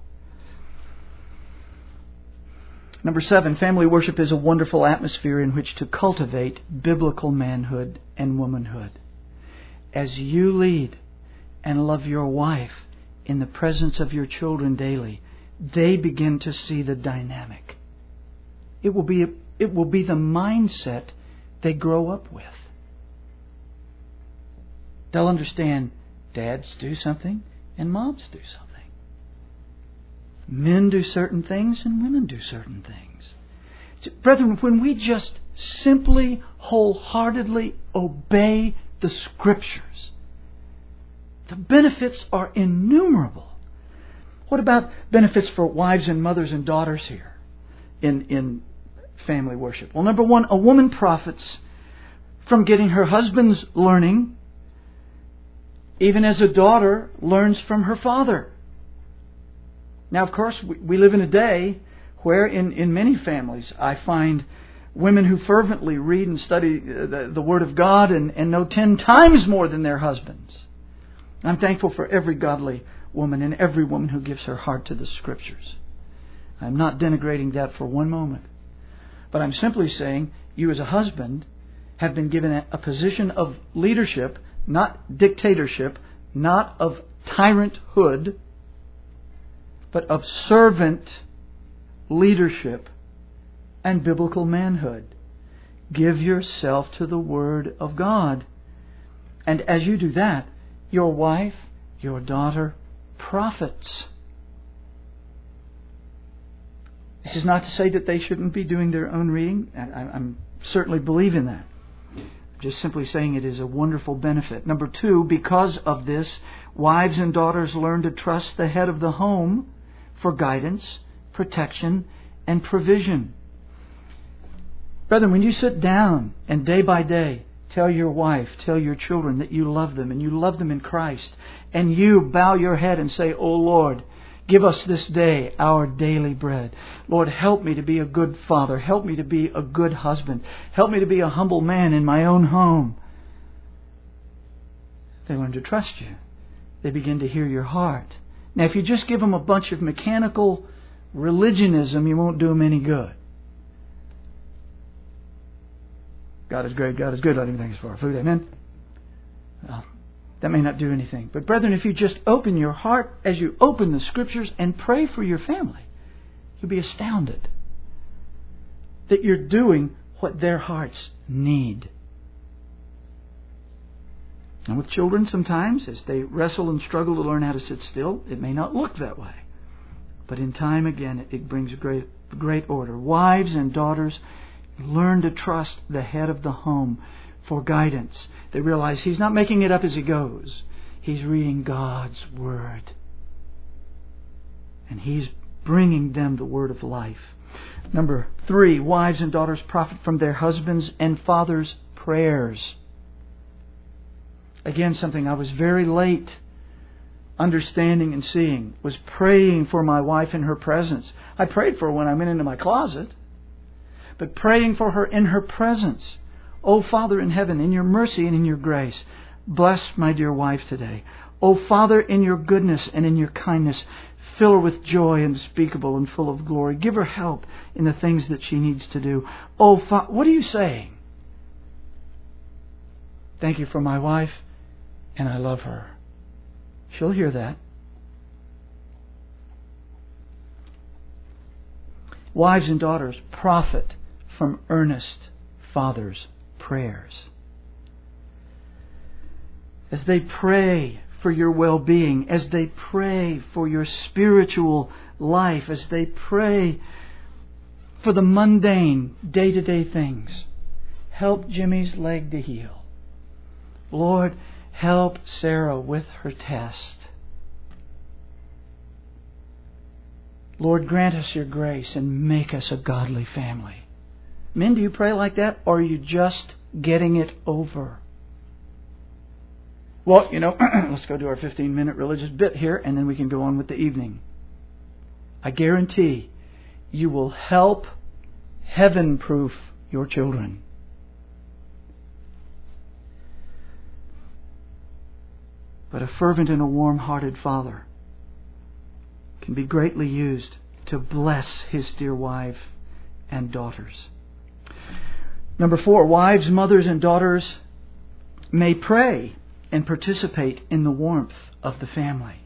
Number seven, family worship is a wonderful atmosphere in which to cultivate biblical manhood and womanhood. As you lead and love your wife in the presence of your children daily, they begin to see the dynamic. It will be, it will be the mindset they grow up with. They'll understand dads do something and moms do something. Men do certain things and women do certain things. Brethren, when we just simply, wholeheartedly obey the Scriptures, the benefits are innumerable. What about benefits for wives and mothers and daughters here in, in family worship? Well, number one, a woman profits from getting her husband's learning, even as a daughter learns from her father. Now, of course, we live in a day where in, in many families I find women who fervently read and study the, the Word of God and, and know ten times more than their husbands. I'm thankful for every godly woman and every woman who gives her heart to the Scriptures. I'm not denigrating that for one moment. But I'm simply saying you as a husband have been given a, a position of leadership, not dictatorship, not of tyranthood, but of servant leadership and biblical manhood. Give yourself to the Word of God. And as you do that, your wife, your daughter, profits. This is not to say that they shouldn't be doing their own reading. I, I certainly believe in that. I'm just simply saying it is a wonderful benefit. Number two, because of this, wives and daughters learn to trust the head of the home for guidance, protection, and provision. Brethren, when you sit down and day by day tell your wife, tell your children that you love them and you love them in Christ, and you bow your head and say, "O Lord, give us this day our daily bread. Lord, help me to be a good father. Help me to be a good husband. Help me to be a humble man in my own home." They learn to trust you. They begin to hear your heart. Now, if you just give them a bunch of mechanical religionism, you won't do them any good. God is great, God is good, let Him thank us for our food, amen? Well, that may not do anything. But brethren, if you just open your heart as you open the Scriptures and pray for your family, you'll be astounded that you're doing what their hearts need. And with children, sometimes, as they wrestle and struggle to learn how to sit still, it may not look that way. But in time, again, it brings great, great order. Wives and daughters, Learn to trust the head of the home for guidance. They realize he's not making it up as he goes. He's reading God's Word. And He's bringing them the Word of life. Number three, wives and daughters profit from their husbands' and fathers' prayers. Again, something I was very late understanding and seeing was praying for my wife in her presence. I prayed for her when I went into my closet, but praying for her in her presence. Oh, Father in heaven, in your mercy and in your grace, bless my dear wife today. Oh, Father, in your goodness and in your kindness, fill her with joy unspeakable and full of glory. Give her help in the things that she needs to do. Oh, Fa- what are you saying? Thank you for my wife, and I love her. She'll hear that. Wives and daughters profit from earnest fathers' prayers. As they pray for your well-being, as they pray for your spiritual life, as they pray for the mundane, day-to-day things. Help Jimmy's leg to heal. Lord, help Sarah with her test. Lord, grant us your grace and make us a godly family. Men, do you pray like that, or are you just getting it over? Well, you know, let's go do our fifteen-minute religious bit here, and then we can go on with the evening. I guarantee you will help heaven-proof your children. But a fervent and a warm-hearted father can be greatly used to bless his dear wife and daughters. Number four, wives, mothers, and daughters may pray and participate in the warmth of the family.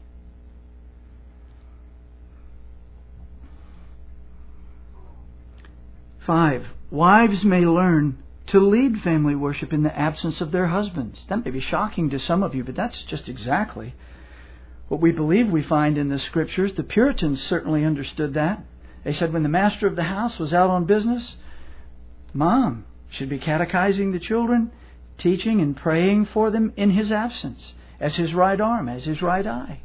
Five, wives may learn to lead family worship in the absence of their husbands. That may be shocking to some of you, but that's just exactly what we believe we find in the Scriptures. The Puritans certainly understood that. They said when the master of the house was out on business, Mom should be catechizing the children, teaching and praying for them in his absence, as his right arm, as his right eye.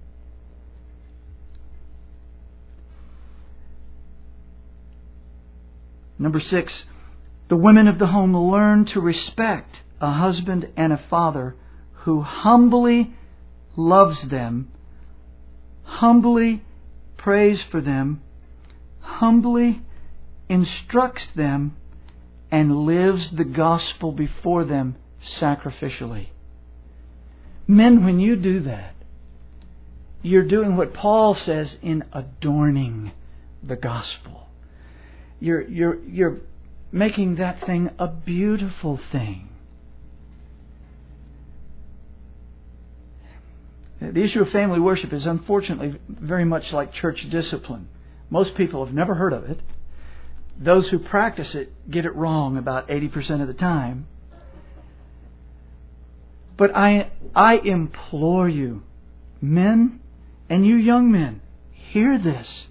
Number six, the women of the home learn to respect a husband and a father who humbly loves them, humbly prays for them, humbly instructs them, and lives the gospel before them sacrificially. Men, when you do that, you're doing what Paul says in adorning the gospel. You're, you're, you're making that thing a beautiful thing. The issue of family worship is unfortunately very much like church discipline. Most people have never heard of it. Those who practice it get it wrong about eighty percent of the time. But I, I implore you, men and you young men, hear this.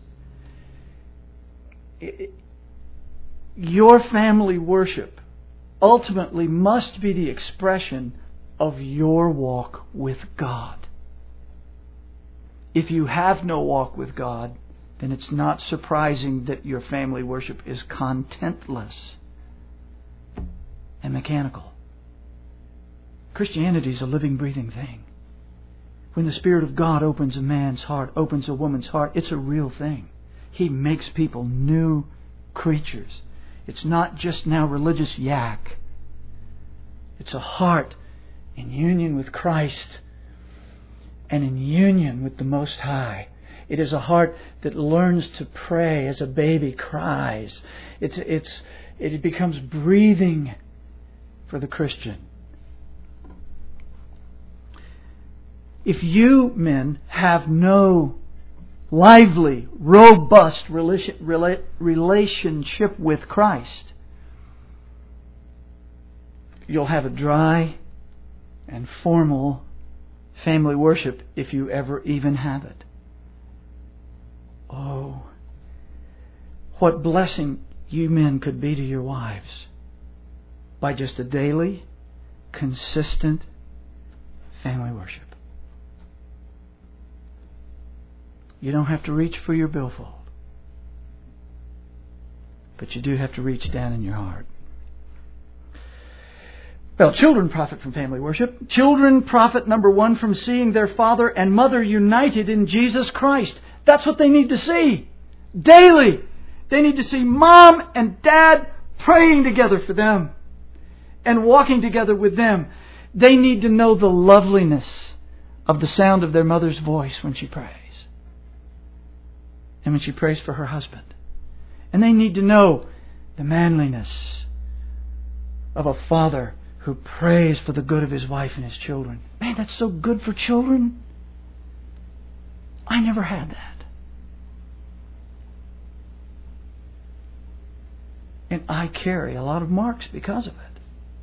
Your family worship ultimately must be the expression of your walk with God. If you have no walk with God, then it's not surprising that your family worship is contentless and mechanical. Christianity is a living, breathing thing. When the Spirit of God opens a man's heart, opens a woman's heart, it's a real thing. He makes people new creatures. It's not just now religious yak. It's a heart in union with Christ and in union with the Most High. It is a heart that learns to pray as a baby cries. It's, it's, it becomes breathing for the Christian. If you, men, have no lively, robust rela- relationship with Christ, you'll have a dry and formal family worship if you ever even have it. Oh, what blessing you men could be to your wives by just a daily, consistent family worship. You don't have to reach for your billfold, but you do have to reach down in your heart. Well, children profit from family worship. Children profit, number one, from seeing their father and mother united in Jesus Christ. That's what they need to see. Daily. They need to see mom and dad praying together for them and walking together with them. They need to know the loveliness of the sound of their mother's voice when she prays. And when she prays for her husband. And they need to know the manliness of a father who prays for the good of his wife and his children. Man, that's so good for children. I never had that. And I carry a lot of marks because of it.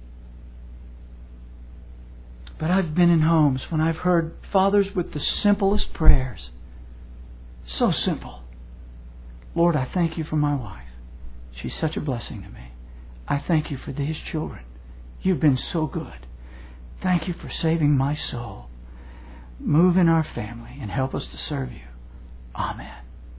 But I've been in homes when I've heard fathers with the simplest prayers. So simple. Lord, I thank you for my wife. She's such a blessing to me. I thank you for these children. You've been so good. Thank you for saving my soul. Move in our family and help us to serve you. Amen.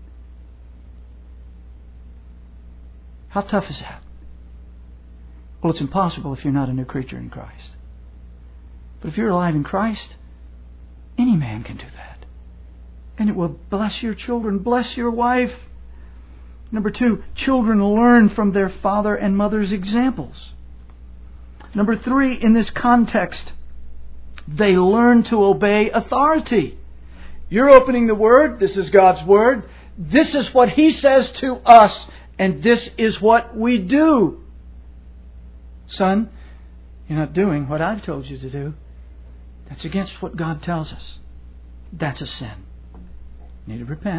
How tough is that? Well, it's impossible if you're not a new creature in Christ. But if you're alive in Christ, any man can do that. And it will bless your children, bless your wife. Number two, children learn from their father and mother's examples. Number three, in this context, they learn to obey authority. You're opening the Word. This is God's Word. This is what He says to us. And this is what we do. Son, you're not doing what I've told you to do. That's against what God tells us. That's a sin. You need to repent.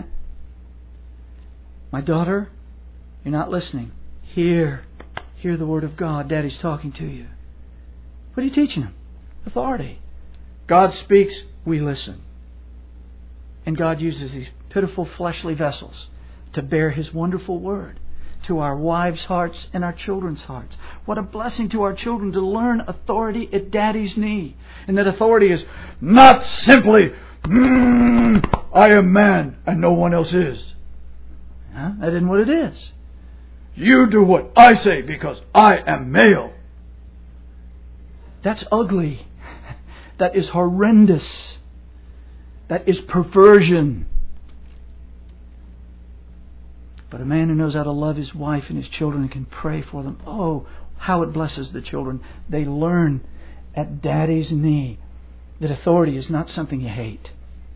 My daughter, you're not listening. Hear. Hear the Word of God. Daddy's talking to you. What are you teaching them? Authority. God speaks, we listen. And God uses these pitiful fleshly vessels to bear His wonderful Word to our wives' hearts and our children's hearts. What a blessing to our children to learn authority at Daddy's knee. And that authority is not simply, mm, I am man and no one else is. Huh? That isn't what it is. You do what I say because I am male. That's ugly. That is horrendous. That is perversion. But a man who knows how to love his wife and his children and can pray for them, oh, how it blesses the children. They learn at Daddy's knee that authority is not something you hate.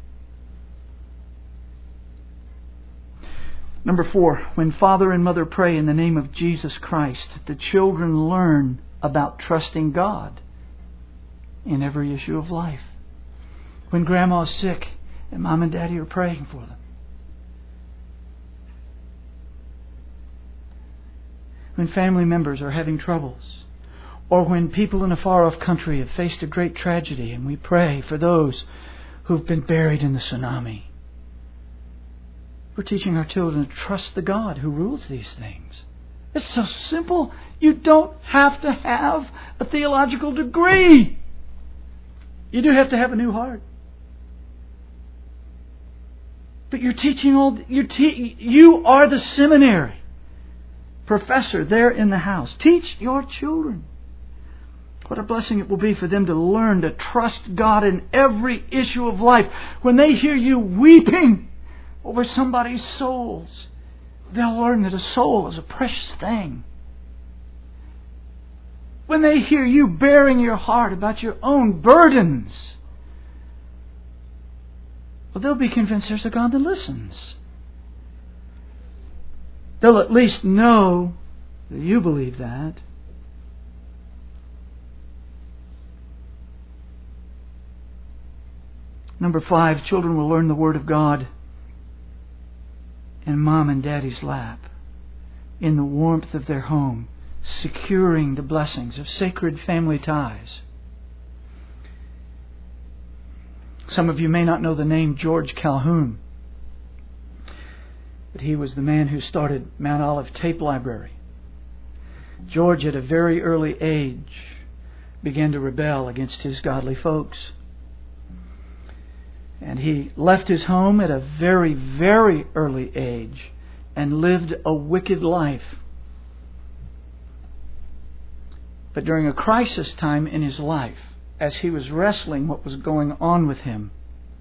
Number four, when father and mother pray in the name of Jesus Christ, the children learn about trusting God in every issue of life. When grandma's sick and mom and daddy are praying for them. When family members are having troubles. Or when people in a far-off country have faced a great tragedy and we pray for those who've been buried in the tsunami. We're teaching our children to trust the God who rules these things. It's so simple. You don't have to have a theological degree. You do have to have a new heart. But you're teaching all... You're te- you are the seminary professor there in the house. Teach your children. What a blessing it will be for them to learn to trust God in every issue of life. When they hear you weeping over somebody's souls, they'll learn that a soul is a precious thing. When they hear you bearing your heart about your own burdens, well, they'll be convinced there's a God that listens. They'll at least know that you believe that. Number five, children will learn the Word of God in Mom and Daddy's lap, in the warmth of their home, securing the blessings of sacred family ties. Some of you may not know the name George Calhoun, but he was the man who started Mount Olive Tape Library George, at a very early age, began to rebel against his godly folks. And he left his home at a very, very early age and lived a wicked life. But during a crisis time in his life, as he was wrestling what was going on with him,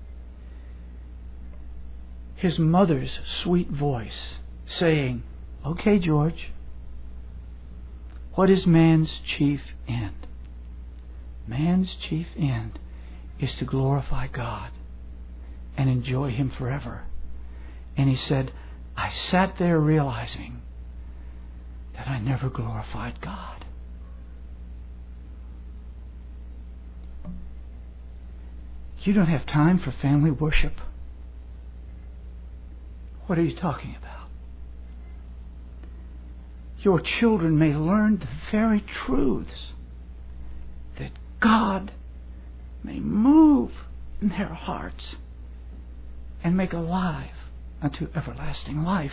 his mother's sweet voice saying, "Okay, George, what is man's chief end? Man's chief end is to glorify God and enjoy Him forever." And he said, I sat there realizing that I never glorified God. You don't have time for family worship. What are you talking about? Your children may learn the very truths that God may move in their hearts and make alive unto everlasting life.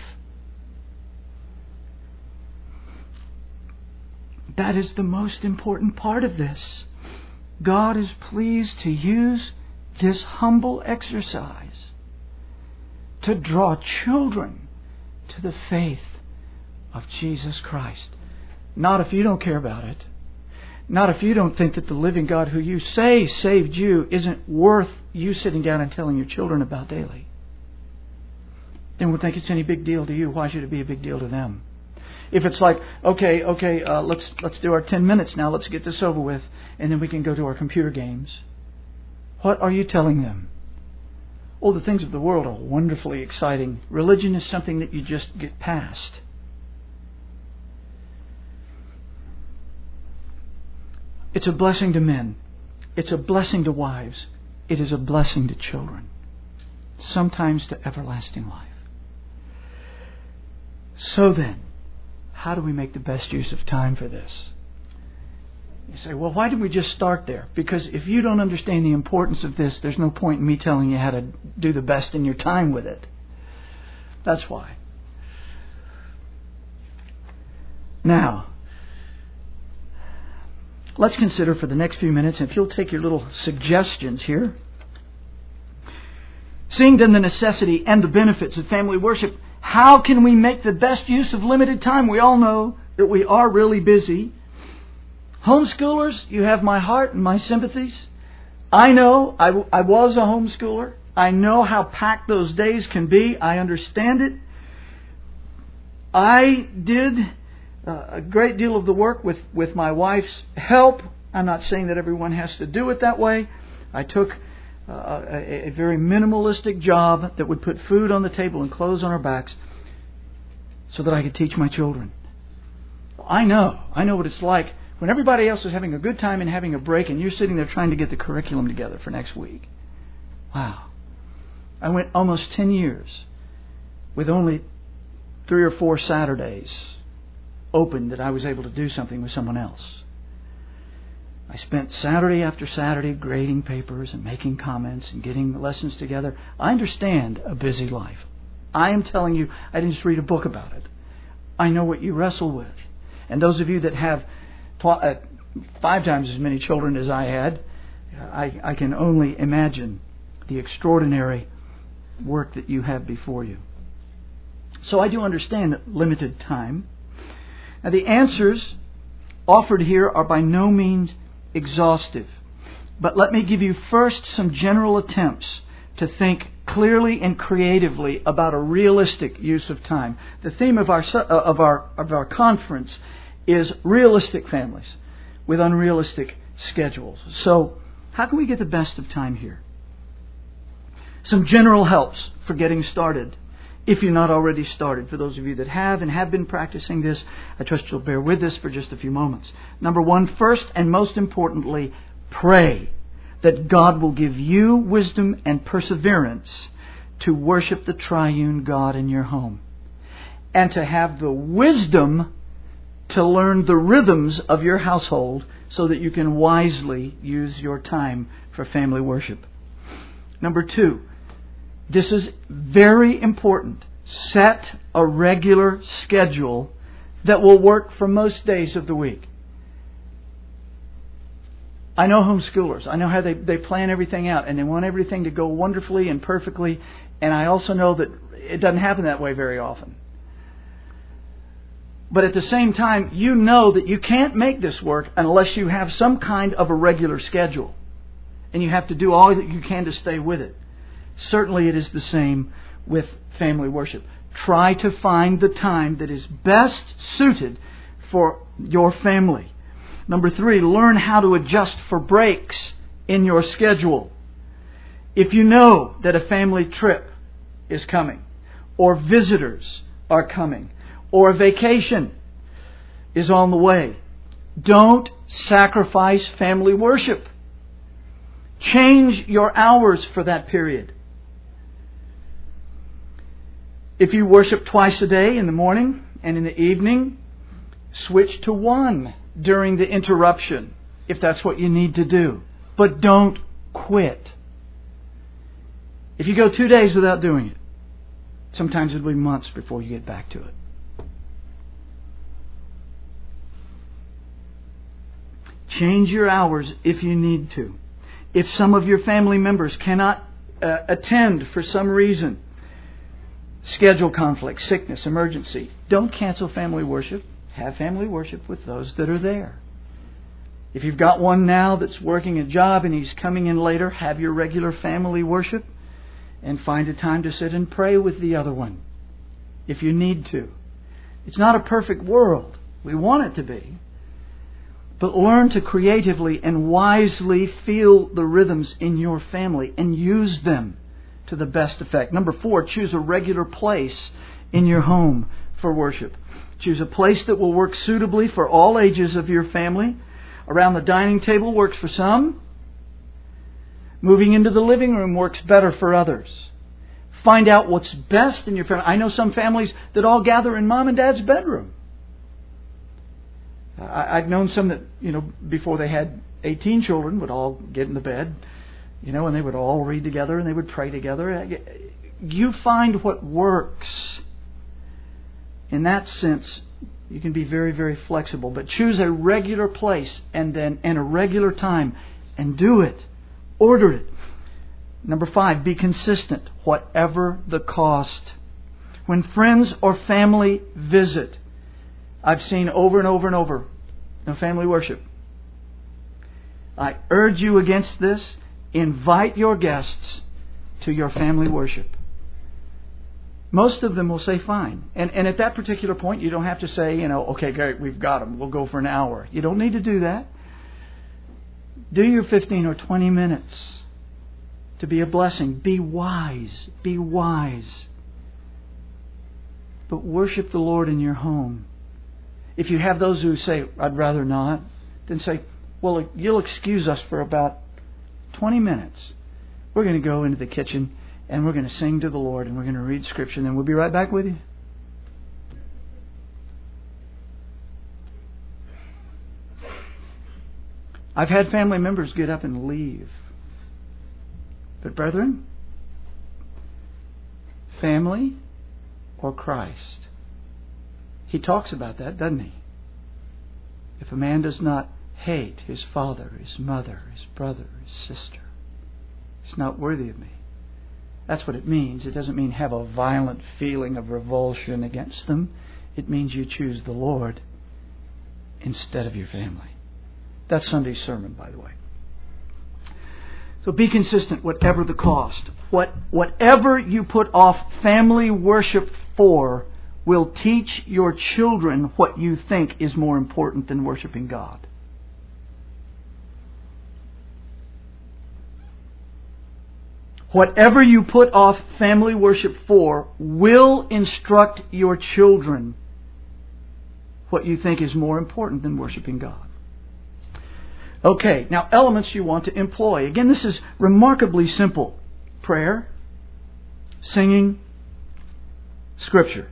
That is the most important part of this. God is pleased to use this humble exercise to draw children to the faith of Jesus Christ. Not if you don't care about it. Not if you don't think that the living God who you say saved you isn't worth you sitting down and telling your children about daily. Then we think it's any big deal to you. Why should it be a big deal to them? If it's like, okay, okay, uh, let's let's do our ten minutes now. Let's get this over with, and then we can go to our computer games. What are you telling them? Oh, the things of the world are wonderfully exciting. Religion is something that you just get past. It's a blessing to men. It's a blessing to wives. It is a blessing to children. Sometimes to everlasting life. So then, how do we make the best use of time for this? You say, well, why did we just start there? Because if you don't understand the importance of this, there's no point in me telling you how to do the best in your time with it. That's why. Now, let's consider for the next few minutes, if you'll take your little suggestions here. Seeing then the necessity and the benefits of family worship, how can we make the best use of limited time? We all know that we are really busy. Homeschoolers, you have my heart and my sympathies. I know, I, w- I was a homeschooler. I know how packed those days can be. I understand it. I did uh, a great deal of the work with, with my wife's help. I'm not saying that everyone has to do it that way. I took uh, a, a very minimalistic job that would put food on the table and clothes on our backs so that I could teach my children. I know. I know what it's like when everybody else is having a good time and having a break and you're sitting there trying to get the curriculum together for next week. Wow. I went almost ten years with only three or four Saturdays open that I was able to do something with someone else. I spent Saturday after Saturday grading papers and making comments and getting lessons together. I understand a busy life. I am telling you, I didn't just read a book about it. I know what you wrestle with. And those of you that have taught, uh, five times as many children as I had, I, I can only imagine the extraordinary work that you have before you. So I do understand that limited time. Now the answers offered here are by no means exhaustive. But let me give you first some general attempts to think clearly and creatively about a realistic use of time. The theme of our of our of our conference is realistic families with unrealistic schedules. So, how can we get the best of time here? Some general helps for getting started, if you're not already started. For those of you that have and have been practicing this, I trust you'll bear with this for just a few moments. Number one, first and most importantly, pray that God will give you wisdom and perseverance to worship the triune God in your home. And to have the wisdom to learn the rhythms of your household so that you can wisely use your time for family worship. Number two, this is very important. Set a regular schedule that will work for most days of the week. I know homeschoolers. I know how they, they plan everything out and they want everything to go wonderfully and perfectly. And I also know that it doesn't happen that way very often. But at the same time, you know that you can't make this work unless you have some kind of a regular schedule. And you have to do all that you can to stay with it. Certainly it is the same with family worship. Try to find the time that is best suited for your family. Number three, learn how to adjust for breaks in your schedule. If you know that a family trip is coming, or visitors are coming, or a vacation is on the way, don't sacrifice family worship. Change your hours for that period. If you worship twice a day in the morning and in the evening, switch to one during the interruption, if that's what you need to do. But don't quit. If you go two days without doing it, sometimes it'll be months before you get back to it. Change your hours if you need to. If some of your family members cannot uh, attend for some reason, schedule conflict, sickness, emergency, don't cancel family worship. Have family worship with those that are there. If you've got one now that's working a job and he's coming in later, have your regular family worship and find a time to sit and pray with the other one if you need to. It's not a perfect world. We want it to be. But learn to creatively and wisely feel the rhythms in your family and use them to the best effect. Number four, choose a regular place in your home for worship. Choose a place that will work suitably for all ages of your family. Around the dining table works for some. Moving into the living room works better for others. Find out what's best in your family. I know some families that all gather in mom and dad's bedroom. I've known some that, you know, before they had eighteen children would all get in the bed, you know, and they would all read together and they would pray together. You find what works. In that sense, you can be very, very flexible. But choose a regular place and then and a regular time and do it. Order it. Number five, be consistent, whatever the cost. When friends or family visit, I've seen over and over and over in family worship. I urge you against this. Invite your guests to your family worship. Most of them will say fine. And, and at that particular point, you don't have to say, you know, okay, great, we've got them. We'll go for an hour. You don't need to do that. Do your fifteen or twenty minutes to be a blessing. Be wise. Be wise. But worship the Lord in your home. If you have those who say, I'd rather not, then say, well, you'll excuse us for about twenty minutes. We're going to go into the kitchen and we're going to sing to the Lord and we're going to read Scripture and then we'll be right back with you. I've had family members get up and leave. But brethren, family or Christ? He talks about that, doesn't he? If a man does not hate his father, his mother, his brother, his sister, he's not worthy of me. That's what it means. It doesn't mean have a violent feeling of revulsion against them. It means you choose the Lord instead of your family. That's Sunday's sermon, by the way. So be consistent, whatever the cost. What, whatever you put off family worship for will teach your children what you think is more important than worshiping God. Whatever you put off family worship for will instruct your children what you think is more important than worshiping God. Okay, now elements you want to employ. Again, this is remarkably simple. Prayer, singing, Scripture.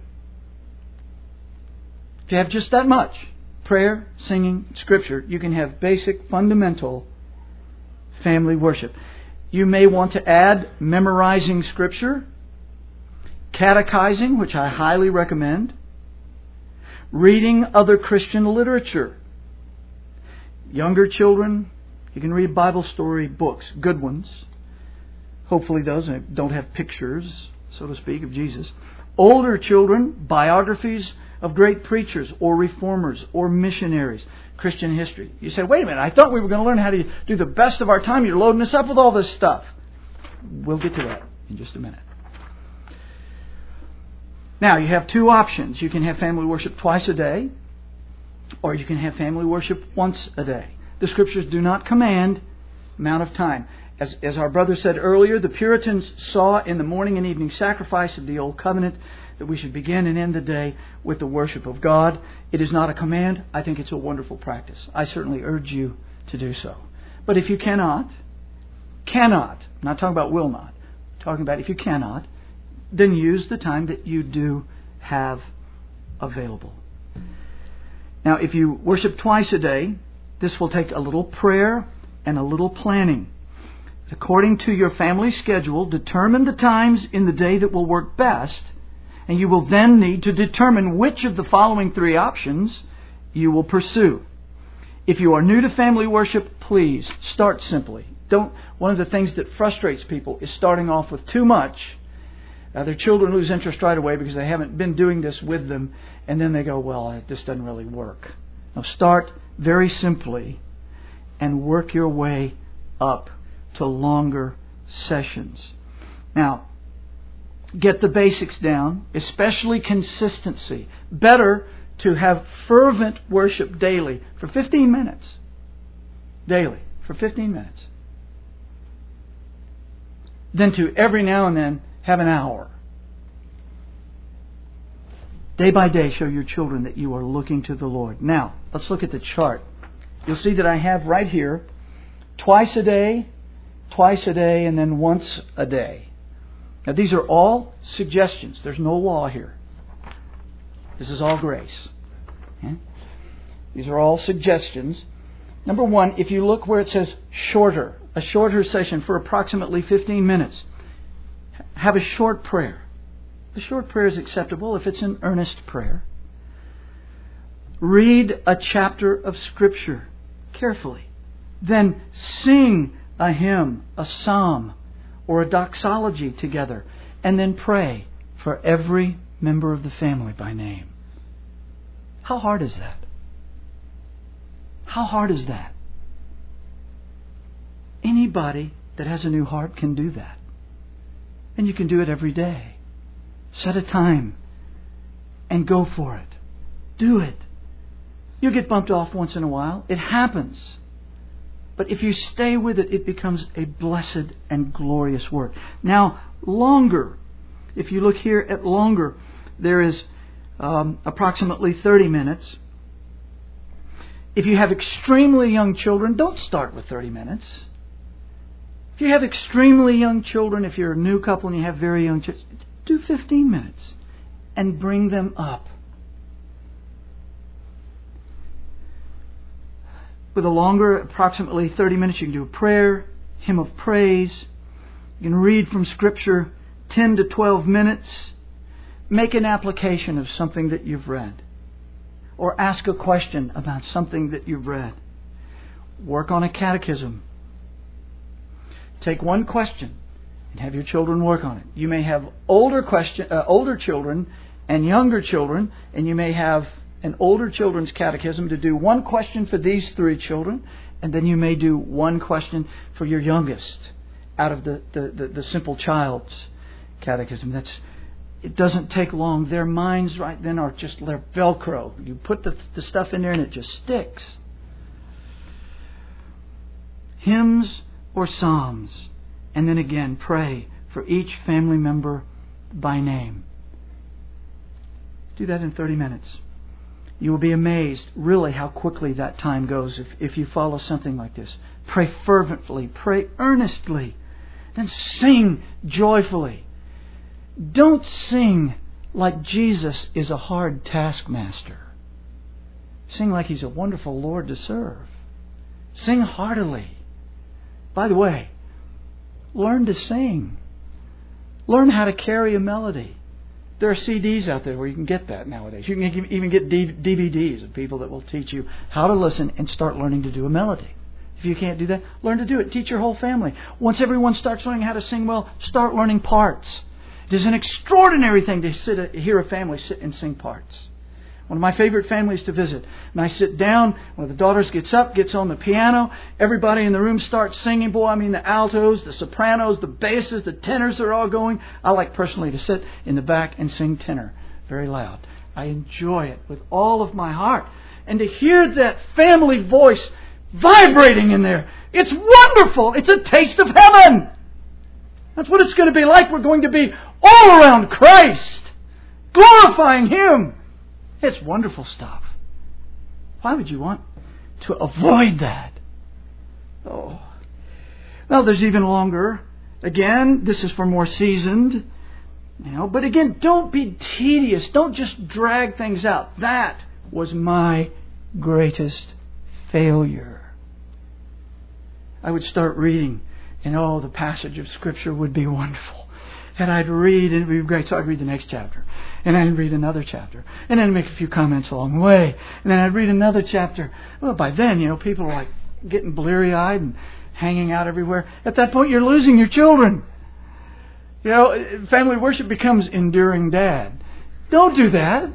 If you have just that much, prayer, singing, Scripture, you can have basic, fundamental family worship. You may want to add memorizing Scripture, catechizing, which I highly recommend, Reading other Christian literature. Younger children, you can read Bible story books, good ones. Hopefully those don't have pictures, so to speak, of Jesus. Older children, biographies of great preachers or reformers or missionaries, Christian history. You say, wait a minute, I thought we were going to learn how to do the best of our time. You're loading us up with all this stuff. We'll get to that in just a minute. Now, you have two options. You can have family worship twice a day, or you can have family worship once a day. The Scriptures do not command amount of time. As, as our brother said earlier, the Puritans saw in the morning and evening sacrifice of the Old Covenant that we should begin and end the day with the worship of God. It is not a command. I think it's a wonderful practice. I certainly urge you to do so. But if you cannot, cannot, I'm not talking about will not, I'm talking about if you cannot, then use the time that you do have available. Now, if you worship twice a day, this will take a little prayer and a little planning. According to your family schedule, determine the times in the day that will work best, and you will then need to determine which of the following three options you will pursue. If you are new to family worship, please start simply. Don't. One of the things that frustrates people is starting off with too much. Uh, their children lose interest right away because they haven't been doing this with them, and then they go, well, this doesn't really work. Now start very simply and work your way up to longer sessions. Now, get the basics down, especially consistency. Better to have fervent worship daily for fifteen minutes. Daily, for fifteen minutes. Than to every now and then have an hour. Day by day, show your children that you are looking to the Lord. Now, let's look at the chart. You'll see that I have right here twice a day, twice a day, and then once a day. Now, these are all suggestions. There's no law here. This is all grace. Okay? These are all suggestions. Number one, if you look where it says shorter, a shorter session for approximately fifteen minutes, have a short prayer. A short prayer is acceptable if it's an earnest prayer. Read a chapter of Scripture carefully. Then sing a hymn, a psalm, or a doxology together. And then pray for every member of the family by name. How hard is that? How hard is that? Anybody that has a new heart can do that. And you can do it every day. Set a time and go for it. Do it. You'll get bumped off once in a while. It happens. But if you stay with it, it becomes a blessed and glorious work. Now, longer. If you look here at longer, there is um, approximately thirty minutes. If you have extremely young children, don't start with thirty minutes. If you have extremely young children, if you're a new couple and you have very young children, do fifteen minutes and bring them up. With a longer, approximately thirty minutes, you can do a prayer, hymn of praise. You can read from Scripture ten to twelve minutes. Make an application of something that you've read. Or ask a question about something that you've read. Work on a catechism. Take one question and have your children work on it. You may have older question, uh, older children and younger children, and you may have an older children's catechism to do one question for these three children, and then you may do one question for your youngest out of the, the, the, the simple child's catechism. That's it doesn't take long. Their minds right then are just they're Velcro. You put the, the stuff in there and it just sticks. Hymns or psalms. And then again, pray for each family member by name. Do that in thirty minutes. You will be amazed, really, how quickly that time goes if, if you follow something like this. Pray fervently. Pray earnestly. Then sing joyfully. Don't sing like Jesus is a hard taskmaster. Sing like He's a wonderful Lord to serve. Sing heartily. By the way, learn to sing. Learn how to carry a melody. There are C Ds out there where you can get that nowadays. You can even get D V Ds of people that will teach you how to listen and start learning to do a melody. If you can't do that, learn to do it. Teach your whole family. Once everyone starts learning how to sing well, start learning parts. It is an extraordinary thing to sit, hear a family sit and sing parts. One of my favorite families to visit. And I sit down, one of the daughters gets up, gets on the piano, everybody in the room starts singing. Boy, I mean the altos, the sopranos, the basses, the tenors are all going. I like personally to sit in the back and sing tenor very loud. I enjoy it with all of my heart. And to hear that family voice vibrating in there, it's wonderful. It's a taste of heaven. That's what it's going to be like. We're going to be all around Christ, glorifying Him. It's wonderful stuff. Why would you want to avoid that? Oh. Well, there's even longer. Again, this is for more seasoned. You know, but again, don't be tedious. Don't just drag things out. That was my greatest failure. I would start reading, and oh, the passage of Scripture would be wonderful. And I'd read, and it would be great. So I'd read the next chapter. And I'd read another chapter. And then I'd make a few comments along the way. And then I'd read another chapter. Well, by then, you know, people are like getting bleary-eyed and hanging out everywhere. At that point, you're losing your children. You know, family worship becomes enduring dad. Don't do that.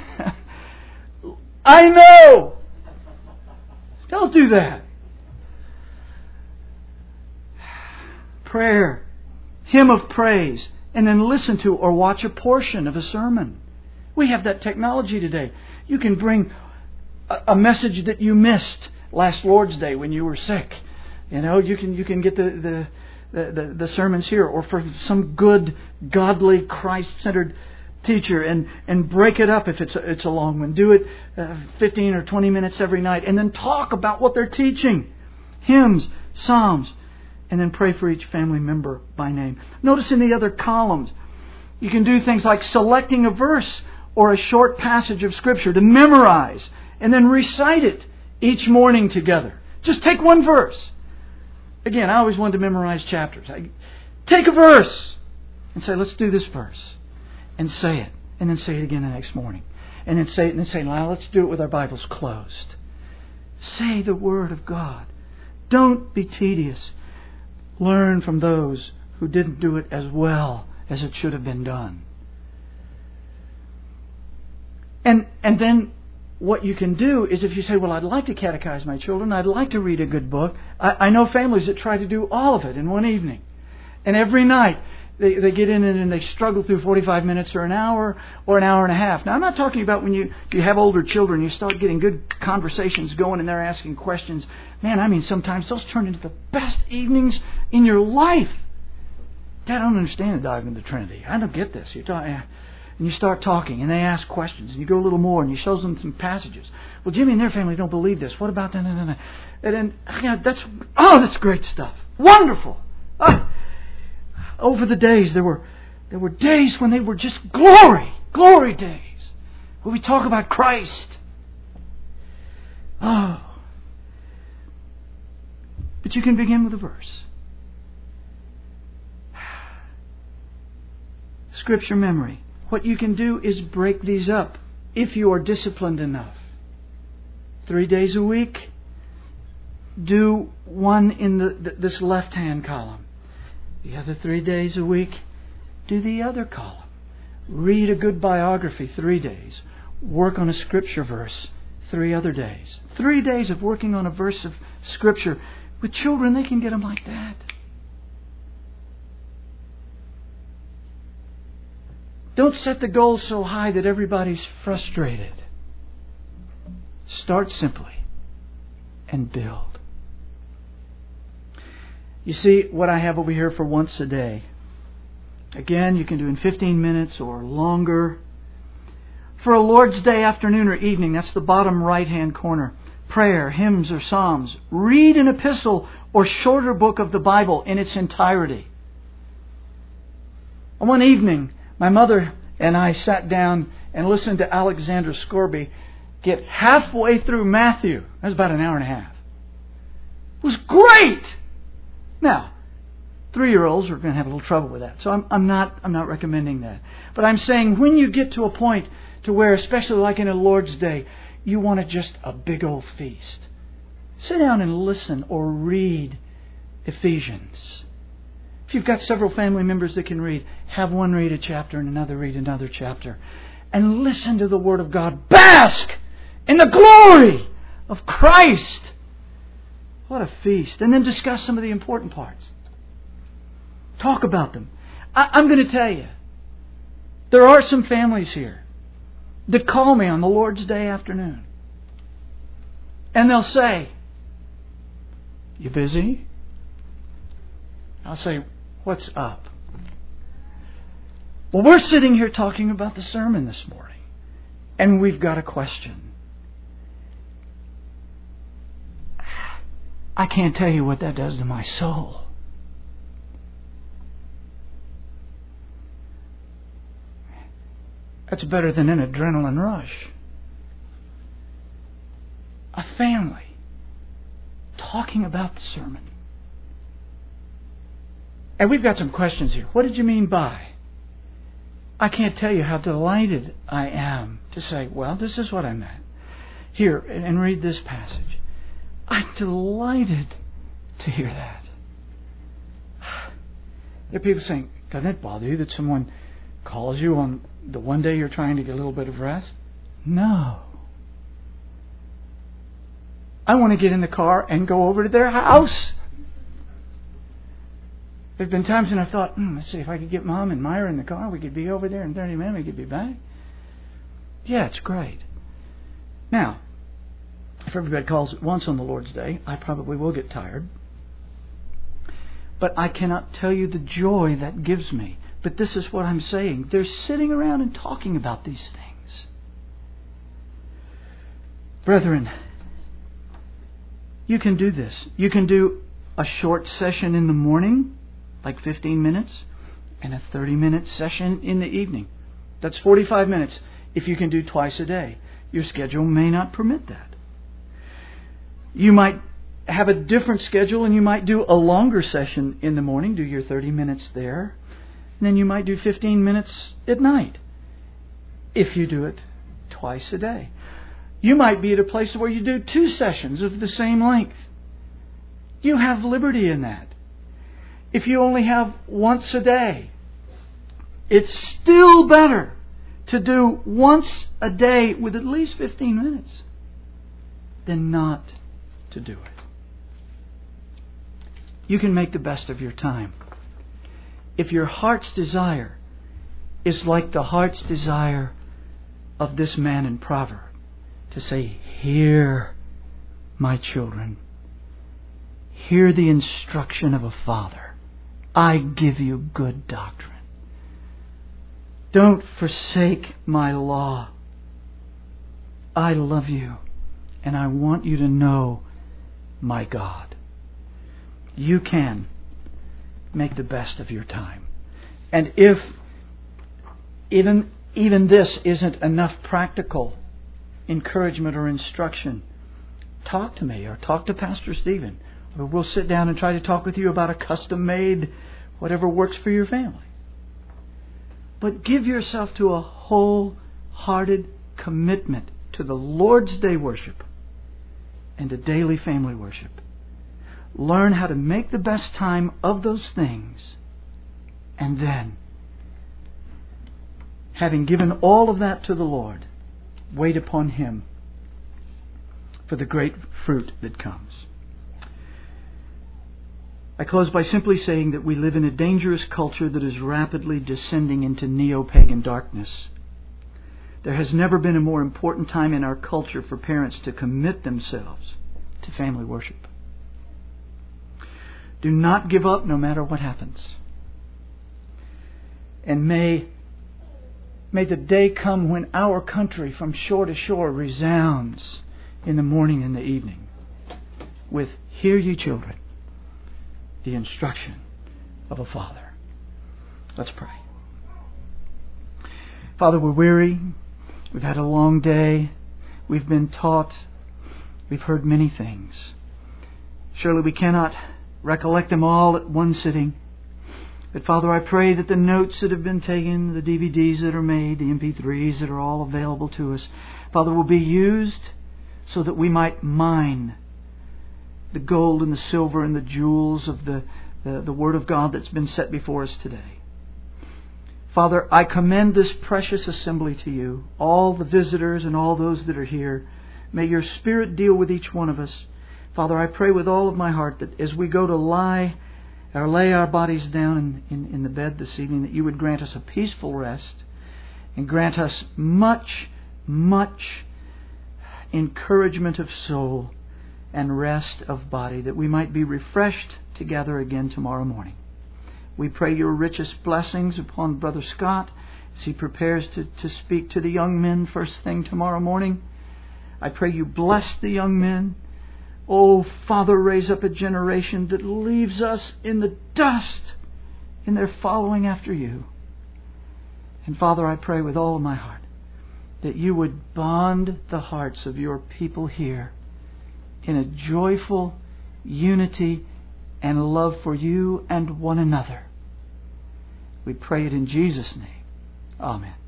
I know. Don't do that. Prayer. Hymn of praise. And then listen to or watch a portion of a sermon. We have that technology today. You can bring a, a message that you missed last Lord's Day when you were sick. You know, you can you can get the the, the, the, the sermons here, or for some good, godly, Christ-centered teacher, and, and break it up if it's a, it's a long one. Do it uh, fifteen or twenty minutes every night, and then talk about what they're teaching. Hymns, psalms. And then pray for each family member by name. Notice in the other columns, you can do things like selecting a verse or a short passage of Scripture to memorize and then recite it each morning together. Just take one verse. Again, I always wanted to memorize chapters. I take a verse and say, let's do this verse. And say it. And then say it again the next morning. And then say it and then say, now let's do it with our Bibles closed. Say the Word of God. Don't be tedious. Learn from those who didn't do it as well as it should have been done. And and then what you can do is, if you say, well, I'd like to catechize my children, I'd like to read a good book. I, I know families that try to do all of it in one evening. And every night they, they get in and they struggle through forty-five minutes or an hour or an hour and a half. Now, I'm not talking about when you, you have older children, you start getting good conversations going and they're asking questions. Man, I mean, sometimes those turn into the best evenings in your life. Dad, I don't understand the doctrine of the Trinity. I don't get this. You're talking, and you start talking, and they ask questions, and you go a little more, and you show them some passages. Well, Jimmy and their family don't believe this. What about that? No, no, no. And then, you know, that's oh, that's great stuff. Wonderful. Ah. Over the days, there were there were days when they were just glory, glory days, where we talk about Christ. Oh. But you can begin with a verse. Scripture memory. What you can do is break these up if you are disciplined enough. Three days a week, do one in the, the, this left-hand column. The other three days a week, do the other column. Read a good biography three days. Work on a Scripture verse three other days. Three days of working on a verse of Scripture. With children, they can get them like that. Don't set the goal so high that everybody's frustrated. Start simply and build. You see what I have over here for once a day. Again, you can do in fifteen minutes or longer. For a Lord's Day afternoon or evening, that's the bottom right-hand corner. Prayer, hymns or psalms. Read an epistle or shorter book of the Bible in its entirety. One evening, my mother and I sat down and listened to Alexander Scorby get halfway through Matthew. That was about an hour and a half. It was great! Now, Three-year-olds are going to have a little trouble with that. So I'm, I'm not I'm not recommending that. But I'm saying when you get to a point to where, especially like in a Lord's Day, you want to just a big old feast, sit down and listen or read Ephesians. If you've got several family members that can read, have one read a chapter and another read another chapter. And listen to the Word of God. Bask in the glory of Christ. What a feast. And then discuss some of the important parts. Talk about them. I, I'm going to tell you, there are some families here that call me on the Lord's Day afternoon. And they'll say, "You busy?" I'll say, "What's up?" "Well, we're sitting here talking about the sermon this morning, and we've got a question." I can't tell you what that does to my soul. That's better than an adrenaline rush. A family talking about the sermon. And we've got some questions here. What did you mean by? I can't tell you how delighted I am to say, well, this is what I meant. Here, and read this passage. I'm delighted to hear that. There are people saying, doesn't it bother you that someone calls you on the one day you're trying to get a little bit of rest? No. I want to get in the car and go over to their house. There's been times when I thought, hmm, let's see, if I could get Mom and Myra in the car, we could be over there in thirty minutes, we could be back. Yeah, it's great. Now, if everybody calls at once on the Lord's Day, I probably will get tired. But I cannot tell you the joy that gives me. But this is what I'm saying. They're sitting around and talking about these things. Brethren, you can do this. You can do a short session in the morning, like fifteen minutes, and a thirty-minute session in the evening. That's forty-five minutes if you can do twice a day. Your schedule may not permit that. You might have a different schedule and you might do a longer session in the morning, do your thirty minutes there. And then you might do fifteen minutes at night if you do it twice a day. You might be at a place where you do two sessions of the same length. You have liberty in that. If you only have once a day, it's still better to do once a day with at least fifteen minutes than not to do it. You can make the best of your time. If your heart's desire is like the heart's desire of this man in Proverbs, to say, "Hear, my children, hear the instruction of a father. I give you good doctrine. Don't forsake my law. I love you, and I want you to know my God." You can make the best of your time. And if even even this isn't enough practical encouragement or instruction, talk to me or talk to Pastor Stephen. Or we'll sit down and try to talk with you about a custom-made whatever works for your family. But give yourself to a wholehearted commitment to the Lord's Day worship and to daily family worship. Learn how to make the best time of those things. And then, having given all of that to the Lord, wait upon Him for the great fruit that comes. I close by simply saying that we live in a dangerous culture that is rapidly descending into neo-pagan darkness. There has never been a more important time in our culture for parents to commit themselves to family worship. Do not give up no matter what happens. And may, may the day come when our country from shore to shore resounds in the morning and the evening with, "Hear ye children, the instruction of a father." Let's pray. Father, we're weary. We've had a long day. We've been taught. We've heard many things. Surely we cannot recollect them all at one sitting. But Father, I pray that the notes that have been taken, the D V Ds that are made, the M P threes that are all available to us, Father, will be used so that we might mine the gold and the silver and the jewels of the, the, the Word of God that's been set before us today. Father, I commend this precious assembly to You, all the visitors and all those that are here. May Your Spirit deal with each one of us. Father, I pray with all of my heart that as we go to lie or lay our bodies down in, in, in the bed this evening, that You would grant us a peaceful rest and grant us much, much encouragement of soul and rest of body, that we might be refreshed together again tomorrow morning. We pray Your richest blessings upon Brother Scott as he prepares to, to speak to the young men first thing tomorrow morning. I pray You bless the young men. Oh, Father, raise up a generation that leaves us in the dust in their following after You. And Father, I pray with all of my heart that You would bond the hearts of Your people here in a joyful unity and love for You and one another. We pray it in Jesus' name. Amen.